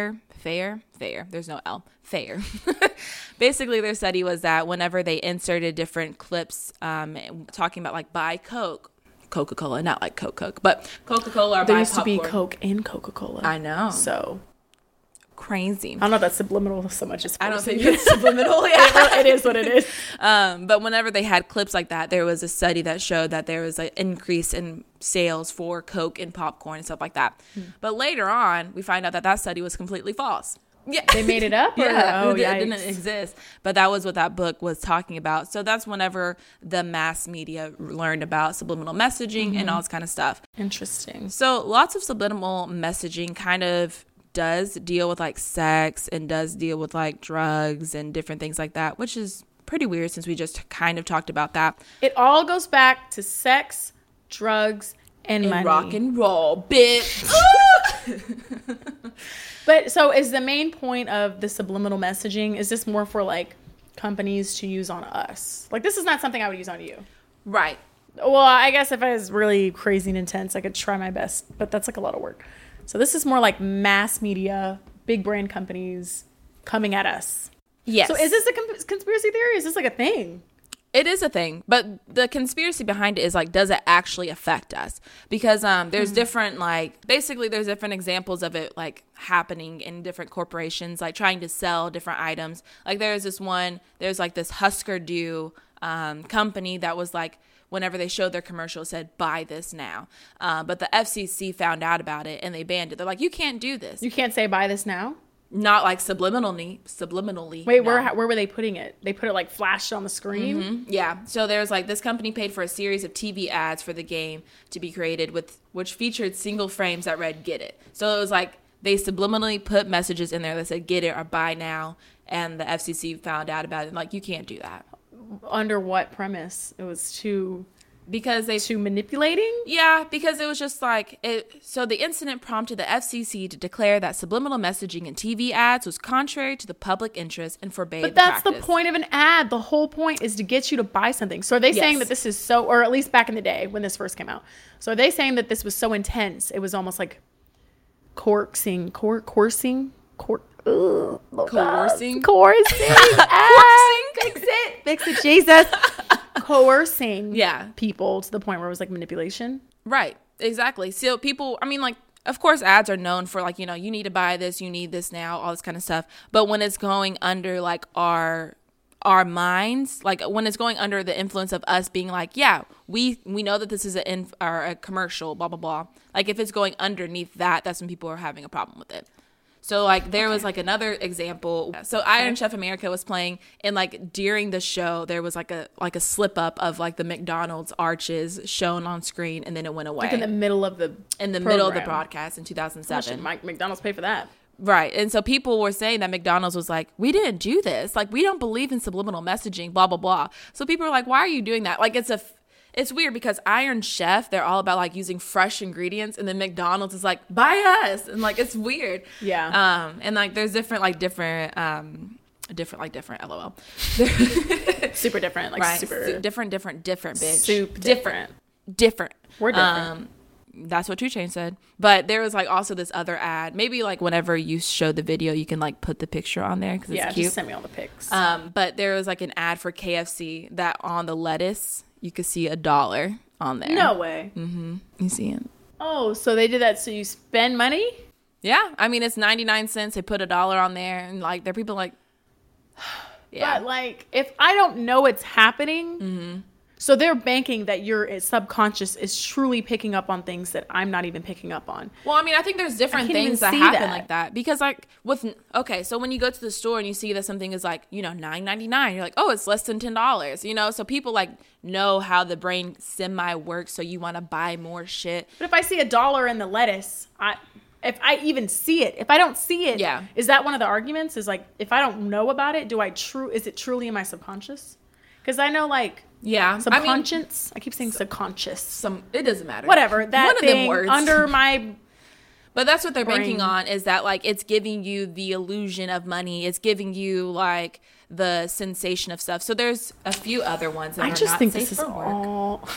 There's no L. Thayer. Basically their study was that whenever they inserted different clips talking about like buy Coca-Cola, not like Coke, but Coca-Cola or there buy used popcorn. to be Coke and Coca-Cola. I know. So crazy. I don't know if that's subliminal so much as I don't think it's subliminal. Yeah. It is what it is. But whenever they had clips like that, there was a study that showed that there was an increase in sales for Coke and popcorn and stuff like that. But later on, we find out that study was completely false. Yeah, they made it up. It didn't exist. But that was what that book was talking about. So that's whenever the mass media learned about subliminal messaging and all this kind of stuff. Interesting. So lots of subliminal messaging kind of does deal with like sex and does deal with like drugs and different things like that, which is pretty weird since we just kind of talked about that. It all goes back to sex, drugs, and money. Rock and roll, bitch. But so is the main point of the subliminal messaging, is this more for like companies to use on us? Like this is not something I would use on you. Right. Well, I guess if I was really crazy and intense, I could try my best, but that's like a lot of work. So this is more like mass media, big brand companies coming at us. Yes. So is this a conspiracy theory? Is this like a thing? It is a thing, but the conspiracy behind it is like, does it actually affect us? Because there's different, like, basically there's different examples of it, like, happening in different corporations, like trying to sell different items. Like there's this Husker Du company that was like, whenever they showed their commercial, it said, buy this now. But the FCC found out about it and they banned it. They're like, you can't do this. You can't say buy this now? Not like subliminally. Wait, no. where were they putting it? They put it like flashed on the screen? Mm-hmm. Yeah. So there's like this company paid for a series of TV ads for the game to be created which featured single frames that read "Get it." So it was like they subliminally put messages in there that said "Get it" or "Buy now," and the FCC found out about it. And like, you can't do that. Under what premise? It was too manipulating? Yeah, because it was just like it. So the incident prompted the FCC to declare that subliminal messaging in TV ads was contrary to the public interest and forbade. But that's practice. the point of an ad. The whole point is to get you to buy something. So are they saying that this is so, or at least back in the day when this first came out? So are they saying that this was so intense? It was almost like coercing. Fix it, Jesus. Coercing people to the point where it was like manipulation. Right, exactly. So people, I mean, like, of course ads are known for like, you need to buy this, you need this now, all this kind of stuff. But when it's going under like our minds, like when it's going under the influence of us being like, yeah, we know that this is a commercial, blah, blah, blah. Like if it's going underneath that, that's when people are having a problem with it. So, like, there was, like, another example. So, Iron Chef America was playing, and, like, during the show, there was, like a slip-up of, like, the McDonald's arches shown on screen, and then it went away. Like, in the middle of the broadcast in 2007. McDonald's paid for that. Right. And so, people were saying that McDonald's was like, we didn't do this. Like, we don't believe in subliminal messaging, blah, blah, blah. So, people are like, why are you doing that? Like, it's weird because Iron Chef, they're all about like using fresh ingredients, and then McDonald's is like, buy us, and like it's weird. Yeah. And like there's different LOL. Super different, like right. super different, bitch. Soup different. We're different. That's what 2 Chainz said. But there was like also this other ad. Maybe like whenever you show the video, you can like put the picture on there because it's cute. Just send me all the pics. But there was like an ad for KFC that on the lettuce you could see $1 on there. No way. Mm-hmm. You see it? Oh, so they did that so you spend money? Yeah, I mean it's 99 cents. They put $1 on there, and like there are people like, yeah. But like if I don't know it's happening. So they're banking that your subconscious is truly picking up on things that I'm not even picking up on. Well, I mean, I think there's different things that happen like that. Because like so when you go to the store and you see that something is like, $9.99, you're like, oh, it's less than $10, So people like know how the brain semi works. So you want to buy more shit. But if I see $1 in the lettuce, if I even see it, if I don't see it, is that one of the arguments? Is like, if I don't know about it, is it truly in my subconscious? Because I know like, subconscious. I keep saying subconscious. It doesn't matter. Whatever. That one thing of them words. Under my But that's what they're brain. banking on, is that like it's giving you the illusion of money. It's giving you like the sensation of stuff. So there's a few other ones that I are just not think safe this for is work. all.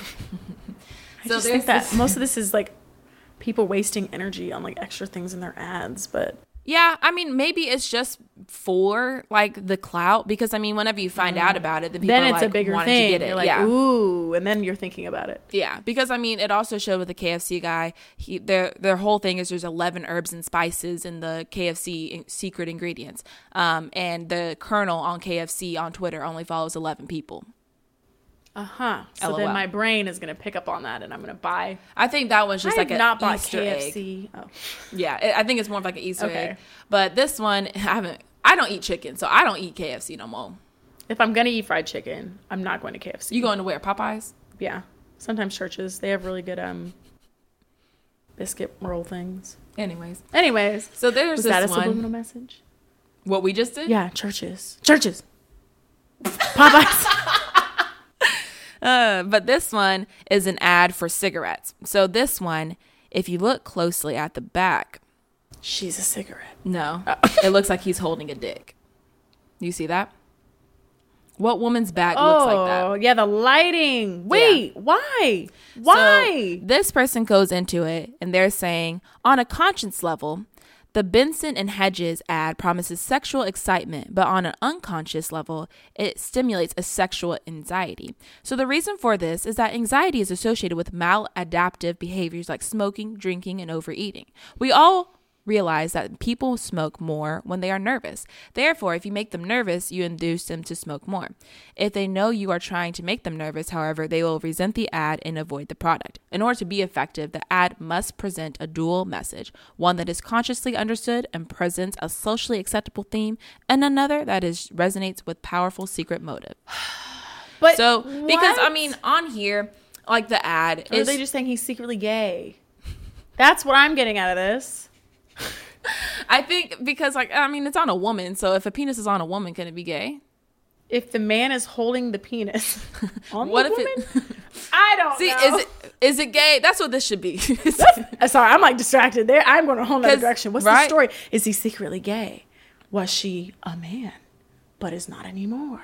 I So just think that most of this is like people wasting energy on like extra things in their ads, but. Yeah, I mean, maybe it's just for like the clout, because I mean, whenever you find out about it, then it's like, a bigger wanted thing. to get it. You're like, ooh, and then you're thinking about it. Yeah, because I mean, it also showed with the KFC guy. Their whole thing is there's 11 herbs and spices in the KFC secret ingredients, and the colonel on KFC on Twitter only follows 11 people. So then my brain is going to pick up on that, and I'm going to buy. I think that one's just like an Easter KFC. egg. Oh. Yeah, I think it's more of like an Easter egg. But this one, I don't eat chicken, so I don't eat KFC no more. If I'm going to eat fried chicken, I'm not going to KFC. You going to where? Popeyes? Yeah. Sometimes churches, they have really good biscuit roll things. Anyways. So there's that this a one. subliminal message? What we just did? Yeah, churches. Popeyes. But this one is an ad for cigarettes. So this one, if you look closely at the back. She's a cigarette. No. It looks like he's holding a dick. You see that? What woman's back looks like that? Oh, yeah, the lighting. Wait, why? Why? So this person goes into it and they're saying, on a conscience level, the Benson and Hedges ad promises sexual excitement, but on an unconscious level, it stimulates a sexual anxiety. So the reason for this is that anxiety is associated with maladaptive behaviors like smoking, drinking, and overeating. We all realize that people smoke more when they are nervous. Therefore, if you make them nervous, you induce them to smoke more. If they know you are trying to make them nervous, however, they will resent the ad and avoid the product. In order to be effective, the ad must present a dual message, one that is consciously understood and presents a socially acceptable theme, and another that resonates with powerful secret motive. But because I mean, on here, like the ad, or are they just saying he's secretly gay? That's what I'm getting out of this. I think because, like, I mean, it's on a woman. So if a penis is on a woman, can it be gay? If the man is holding the penis on what the if woman? I don't know. Is it gay? That's what this should be. Sorry, I'm like distracted there. I'm going a whole nother direction. What's the story? Is he secretly gay? Was she a man, but is not anymore?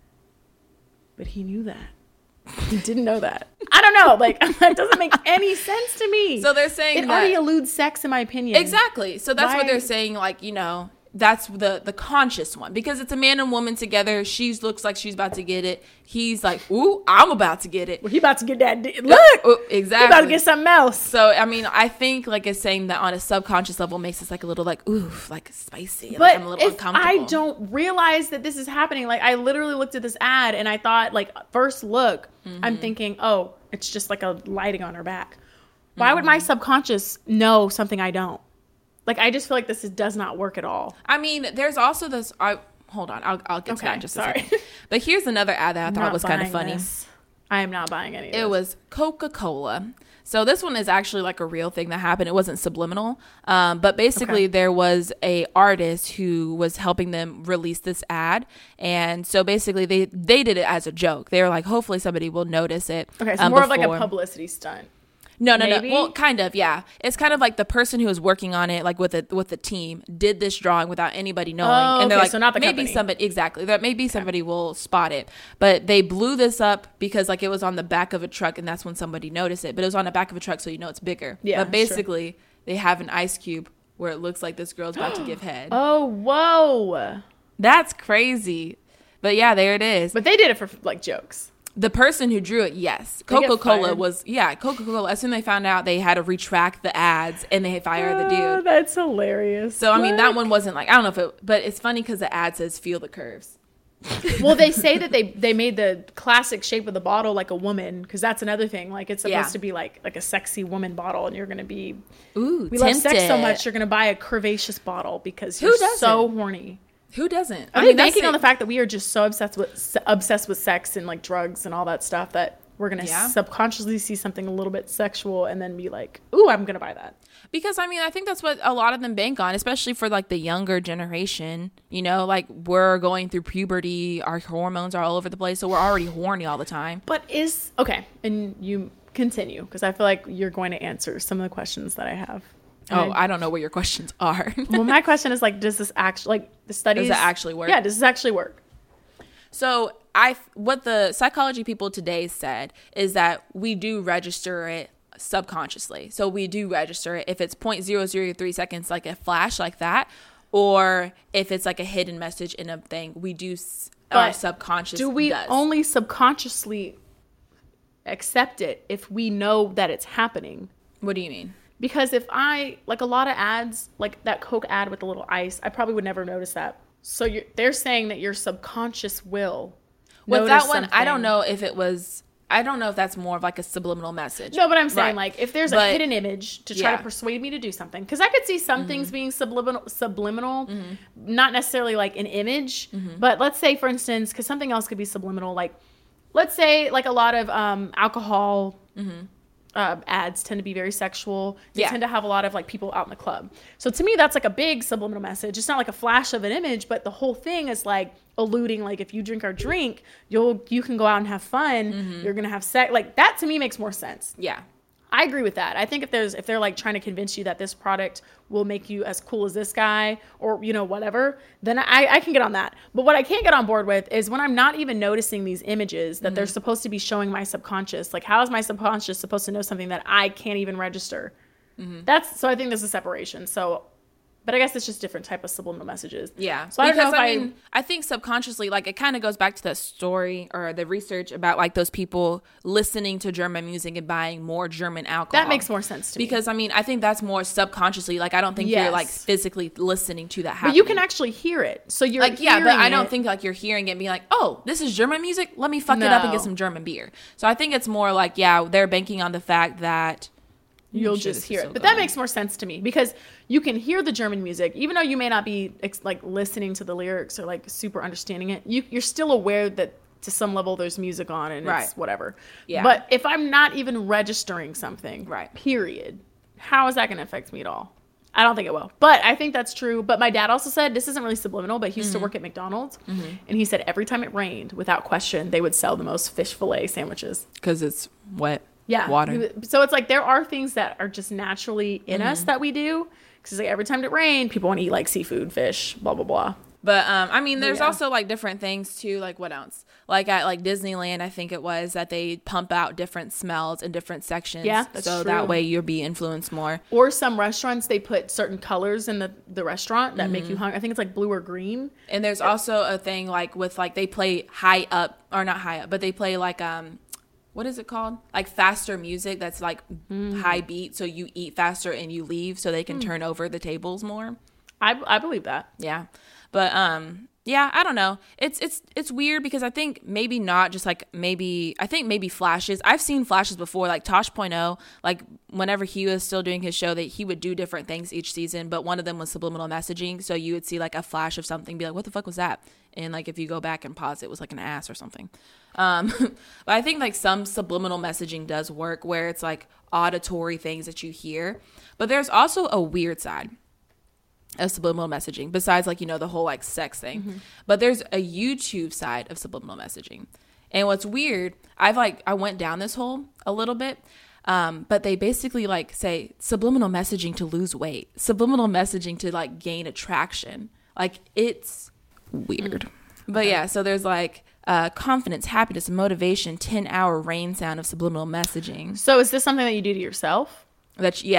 But he knew that. He didn't know that. I don't know. Like, that doesn't make any sense to me. So they're saying it already eludes sex, in my opinion. Exactly. So that's what they're saying. Like, you know, that's the conscious one, because it's a man and woman together. She looks like she's about to get it. He's like, ooh, I'm about to get it. Well, he about to get that. Look, ooh, exactly. He about to get something else. So I mean, I think like it's saying that on a subconscious level makes us like a little like ooh, like spicy. But like, I'm a little uncomfortable. I don't realize that this is happening. Like, I literally looked at this ad and I thought, like, first look, I'm thinking, oh, it's just like a lighting on her back. Why would my subconscious know something I don't? Like, I just feel like this does not work at all. I mean, there's also this. Hold on, I'll get to that in just a second. But here's another ad that I thought was kind of funny. I am not buying any of this. It was Coca-Cola. So this one is actually like a real thing that happened. It wasn't subliminal. But basically there was a artist who was helping them release this ad. And so basically they did it as a joke. They were like, hopefully somebody will notice it. Okay, so more of like a publicity stunt. No. Well, kind of, yeah. It's kind of like the person who was working on it, like with the team, did this drawing without anybody knowing. And they're like, so not the maybe company. somebody, exactly. That maybe somebody will spot it. But they blew this up because like it was on the back of a truck, and that's when somebody noticed it. But it was on the back of a truck, so you know it's bigger. Yeah. But basically, they have an ice cube where it looks like this girl's about to give head. Oh, whoa. That's crazy. But yeah, there it is. But they did it for like jokes. The person who drew it, yes. Coca-Cola was, Coca-Cola. As soon as they found out, they had to retract the ads and they fired the dude. That's hilarious. So, I mean, that one wasn't like, I don't know if it, but it's funny because the ad says, feel the curves. Well, they say that they made the classic shape of the bottle like a woman, because that's another thing. Like, it's supposed to be like a sexy woman bottle, and you're going to be, we love sex so much, you're going to buy a curvaceous bottle because you're so horny. Who doesn't? I mean, banking on the fact that we are just so obsessed with sex and like drugs and all that stuff that we're going to subconsciously see something a little bit sexual and then be like, ooh, I'm going to buy that. Because, I mean, I think that's what a lot of them bank on, especially for like the younger generation. You know, like we're going through puberty. Our hormones are all over the place. So we're already horny all the time. But okay. And you continue, because I feel like you're going to answer some of the questions that I have. I don't know what your questions are. Well, my question is like, does this actually, like the studies, does it actually work? Yeah, does this actually work? So what the psychology people today said is that we do register it subconsciously. So we do register it if it's 0.003 seconds, like a flash like that, or if it's like a hidden message in a thing, we do our subconscious. Do we only subconsciously accept it if we know that it's happening? What do you mean? Because if I, like a lot of ads, like that Coke ad with the little ice, I probably would never notice that. So they're saying that your subconscious will. With that one, I don't know if that's more of like a subliminal message. No, but I'm saying like if there's a hidden image to try to persuade me to do something, because I could see some things being subliminal, not necessarily like an image, but let's say, for instance, because something else could be subliminal, like let's say like a lot of alcohol ads tend to be very sexual. They tend to have a lot of like people out in the club. So to me, that's like a big subliminal message. It's not like a flash of an image, but the whole thing is like alluding, like if you drink our drink, you can go out and have fun. You're gonna have sex. Like that to me makes more sense. Yeah. I agree with that. I think if they're like trying to convince you that this product will make you as cool as this guy or, whatever, then I can get on that. But what I can't get on board with is when I'm not even noticing these images that they're supposed to be showing my subconscious. Like, how is my subconscious supposed to know something that I can't even register? So I think there's a separation. So, but I guess it's just different type of subliminal messages. Yeah. So I don't know if I think subconsciously, like, it kind of goes back to the story or the research about like those people listening to German music and buying more German alcohol. That makes more sense to me. Because I think that's more subconsciously. Like, I don't think you're like physically listening to that happening. But you can actually hear it. So you're like, yeah, but I don't think like you're hearing it and being like, oh, this is German music. Let me fuck it up and get some German beer. So I think it's more like, yeah, they're banking on the fact that you'll just hear it. But that makes more sense to me because you can hear the German music, even though you may not be like listening to the lyrics or like super understanding it. You're still aware that to some level there's music on and it's whatever. Yeah. But if I'm not even registering something, period, how is that going to affect me at all? I don't think it will. But I think that's true. But my dad also said, this isn't really subliminal, but he used to work at McDonald's. And he said every time it rained, without question, they would sell the most fish fillet sandwiches. Because it's wet. Yeah. Water. So it's like there are things that are just naturally in us that we do. Because like every time it rains, people want to eat like seafood, fish, blah, blah, blah. But there's also like different things too. Like what else? Like at like Disneyland, I think it was that they pump out different smells in different sections. Yeah, that's so true. That way you'll be influenced more. Or some restaurants, they put certain colors in the restaurant that make you hungry. I think it's like blue or green. And there's also a thing like with like they play high up or not high up, but they play like what is it called? Like faster music that's like high beat. So you eat faster and you leave so they can turn over the tables more. I believe that. Yeah. But yeah, I don't know. It's weird because I think maybe not just like maybe flashes. I've seen flashes before, like Tosh.0, like whenever he was still doing his show that he would do different things each season, but one of them was subliminal messaging. So you would see like a flash of something, be like, what the fuck was that? And like if you go back and pause, it was like an ass or something. But I think like some subliminal messaging does work where it's like auditory things that you hear. But there's also a weird side of subliminal messaging besides like, the whole like sex thing. But there's a YouTube side of subliminal messaging. And what's weird, I went down this hole a little bit. But they basically like say subliminal messaging to lose weight, subliminal messaging to like gain attraction. Like it's weird. But yeah, so there's like confidence, happiness, motivation, 10-hour rain sound of subliminal messaging. So is this something that you do to yourself? Okay,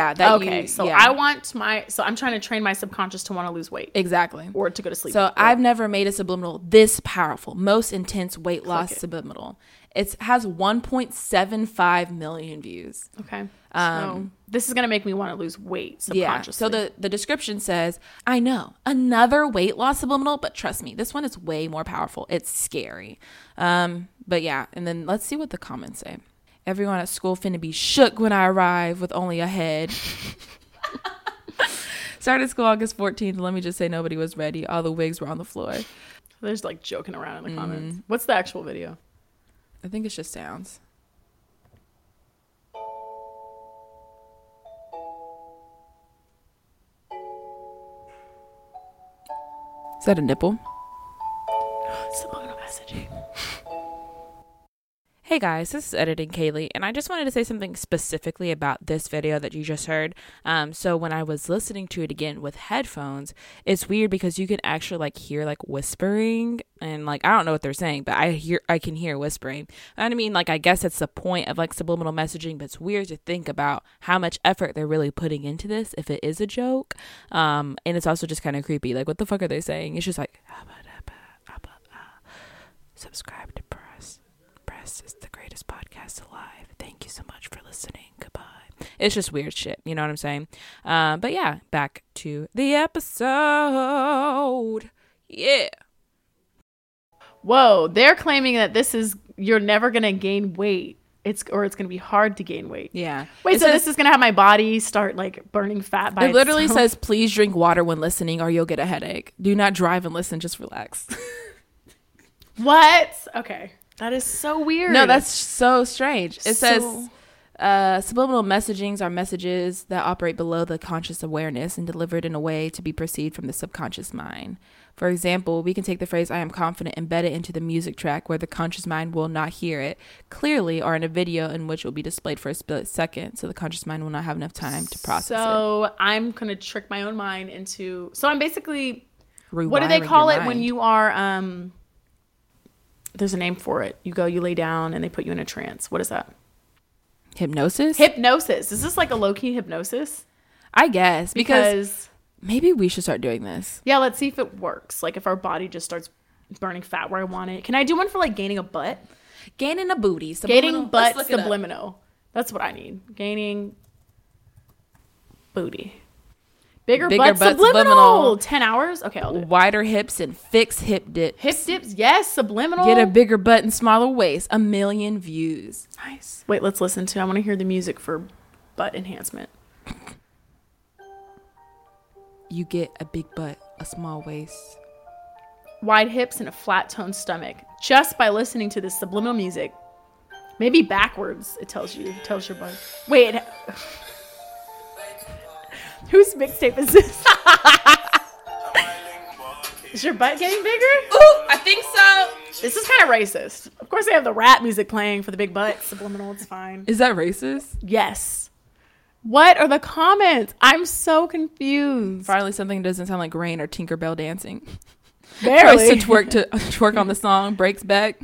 I'm trying to train my subconscious to want to lose weight. Exactly. Or to go to sleep. So I've never made a subliminal this powerful, most intense weight loss subliminal. It has 1.75 million views. Okay. So this is going to make me want to lose weight subconsciously. Yeah. So the description says, I know, another weight loss subliminal, but trust me, this one is way more powerful. It's scary. But yeah, and then let's see what the comments say. Everyone at school finna be shook when I arrive with only a head. Started school August 14th. Let me just say nobody was ready. All the wigs were on the floor. They're just like joking around in the comments. What's the actual video? I think it's just sounds. Is that a nipple? Subliminal messaging. Hey guys, this is Editing Kaylee, and I just wanted to say something specifically about this video that you just heard. So when I was listening to it again with headphones, it's weird because you can actually like hear like whispering, and like I don't know what they're saying, but I can hear whispering. And I mean, like I guess that's the point of like subliminal messaging, but it's weird to think about how much effort they're really putting into this if it is a joke. And it's also just kind of creepy. Like what the fuck are they saying? It's just like subscribe to Press. Press is the greatest podcast alive. Thank you so much for listening. Goodbye. It's just weird shit. You know what I'm saying? But yeah, back to the episode. Yeah. Whoa, they're claiming that you're never going to gain weight. It's going to be hard to gain weight. Yeah. Wait, this is going to have my body start like burning fat by itself? It literally says, please drink water when listening or you'll get a headache. Do not drive and listen. Just relax. What? Okay. That is so weird. No, that's so strange. It says Subliminal messagings are messages that operate below the conscious awareness and delivered in a way to be perceived from the subconscious mind. For example, we can take the phrase "I am confident" embedded into the music track where the conscious mind will not hear it clearly, or in a video in which it will be displayed for a split second, so the conscious mind will not have enough time to process it. So I'm going to trick my own mind into... So I'm basically... Rewiring what do they call your it when mind. you are... there's a name for it. You lay down and they put you in a trance. What is that? Hypnosis? Hypnosis. Is this like a low-key hypnosis? I guess. Because maybe we should start doing this. Yeah, let's see if it works. Like if our body just starts burning fat where I want it. Can I do one for like gaining a butt? Gaining a booty. Gaining butt Let's look it up. subliminal. That's what I need. Gaining booty. Bigger butt subliminal. 10 hours? Okay, I'll do it. Wider hips and fixed hip dips. Hip dips, yes, subliminal. Get a bigger butt and smaller waist. 1 million views. Nice. Wait, let's listen to. I want to hear the music for butt enhancement. You get a big butt, a small waist. Wide hips and a flat toned stomach. Just by listening to this subliminal music. Maybe backwards, it tells you. It tells your butt. Wait. Whose mixtape is this? Is your butt getting bigger? Ooh, I think so. This is kind of racist. Of course, they have the rap music playing for the big butt. Subliminal, it's fine. Is that racist? Yes. What are the comments? I'm so confused. Finally, something that doesn't sound like Rain or Tinkerbell dancing. Barely. Tries to twerk on the song, breaks back.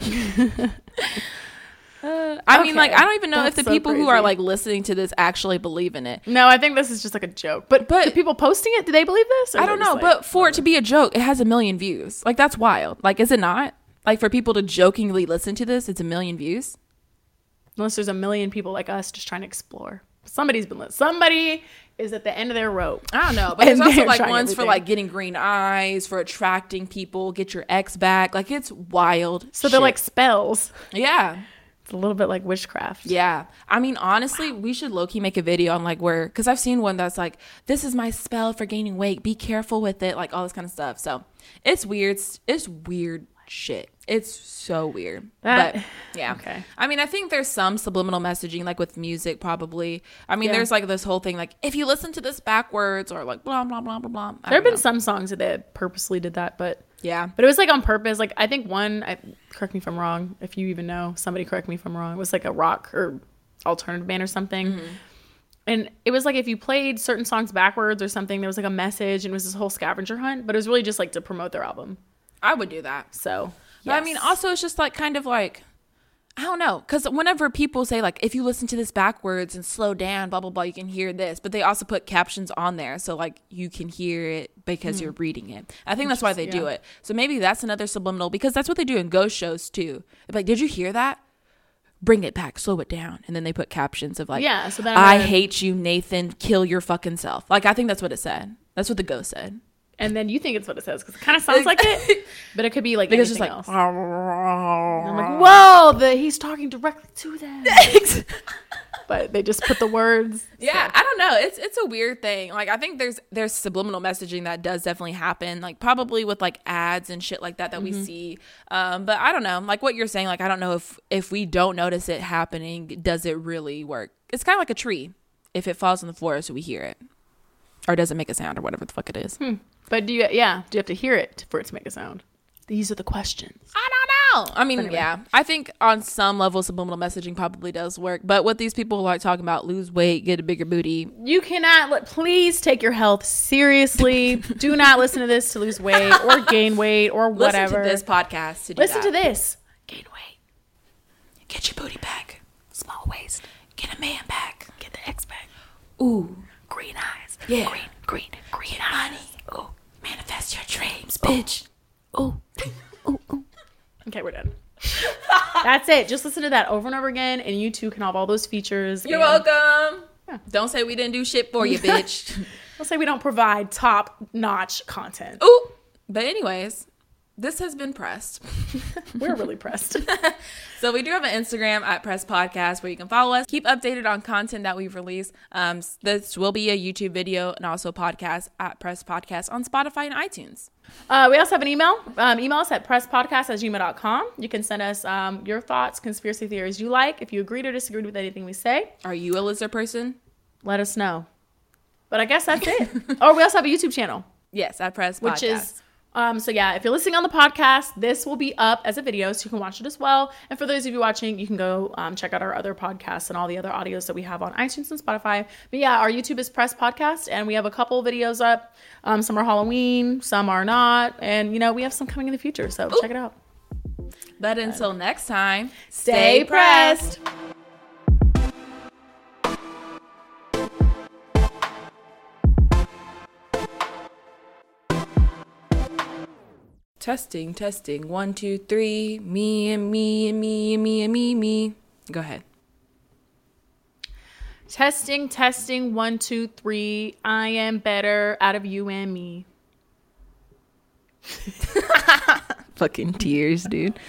I mean, like, I don't even know if the so people who crazy. are like listening to this actually believe in it. No, I think this is just like a joke. But the people posting it, do they believe this? Or I don't know. But for it to be a joke, it has 1 million views. Like, that's wild. Like, is it not? Like, for people to jokingly listen to this, it's 1 million views. Unless there's 1 million people like us just trying to explore. Somebody's been listening. Somebody is at the end of their rope. I don't know, but And there's also they're like trying ones for everything. like getting green eyes, for attracting people, get your ex back. Like, it's wild. So they're shit. like spells. Yeah. It's a little bit like witchcraft. Yeah. I mean, honestly, we should low-key make a video on like where, because I've seen one that's like, this is my spell for gaining weight. Be careful with it. Like all this kind of stuff. So it's weird. It's weird shit. It's so weird. But yeah. Okay. I mean, I think there's some subliminal messaging like with music probably. I mean, Yeah. there's like this whole thing like, if you listen to this backwards or like blah, blah, blah, blah, blah. There have been some songs that they purposely did that, but Yeah. it was like on purpose. Like I think correct me if I'm wrong, if you even know, somebody correct me if I'm wrong. It was like a rock or alternative band or something. Mm-hmm. And it was like if you played certain songs backwards or something, there was like a message and it was this whole scavenger hunt, but it was really just like to promote their album. I would do that. So, But I mean, also it's just like kind of like, I don't know. Because whenever people say like, if you listen to this backwards and slow down, blah, blah, blah, you can hear this. But they also put captions on there. So like you can hear it because you're reading it. I think that's why they do it. So maybe that's another subliminal, because that's what they do in ghost shows too. They're like, did you hear that? Bring it back, slow it down. And then they put captions of like, Yeah, so then I hate you, Nathan, kill your fucking self. Like, I think that's what it said. That's what the ghost said. and then you think it's what it says because it kind of sounds like it, but it could be like Because anything it's just else. like, I'm like, whoa, he's talking directly to them. But they just put the words. yeah, I don't know. It's a weird thing. Like, I think there's subliminal messaging that does definitely happen. Like, probably with like ads and shit like that we see. But I don't know. Like what you're saying. Like, I don't know if we don't notice it happening, does it really work? It's kind of like a tree. If it falls on the floor, so we hear it, or does it make a sound, or whatever the fuck it is. But do you have to hear it for it to make a sound? These are the questions. I don't know. I mean, yeah, I think on some level subliminal messaging probably does work. But what these people like talking about, lose weight, get a bigger booty. You cannot please take your health seriously. Do not listen to this to lose weight or gain weight or whatever. Listen to this podcast to do Listen to this. Gain weight. Get your booty back. Small waist. Get a man back. Get the X back. Ooh. Green eyes. Yeah. Green Money. eyes. Ooh. Manifest your dreams, bitch. Ooh. Okay, we're done. That's it. Just listen to that over and over again, and you too can have all those features. You're and welcome. Yeah. Don't say we didn't do shit for you, bitch. Let's say we don't provide top-notch content. Ooh. But anyways, this has been Pressed. We're really pressed. So we do have an Instagram at Press Podcast where you can follow us. Keep updated on content that we've released. This will be a YouTube video and also podcast at Press Podcast on Spotify and iTunes. We also have an email. Email us at presspodcast@gmail.com. You can send us your thoughts, conspiracy theories you like. If you agreed or disagreed with anything we say. Are you a lizard person? Let us know. But I guess that's it. Oh, we also have a YouTube channel. Yes, at Press Podcast. Which is, so yeah, if you're listening on the podcast, this will be up as a video, so you can watch it as well. And for those of you watching, you can go check out our other podcasts and all the other audios that we have on iTunes and Spotify. But yeah, our YouTube is Press Podcast, and we have a couple videos up. Some are Halloween, some are not. And, you know, we have some coming in the future, so check it out. But until next time, stay pressed. Testing, testing. 1, 2, 3. Me and me and me and me and me. Go ahead. Testing, testing. 1, 2, 3. I am better out of you and me. Fucking tears, dude.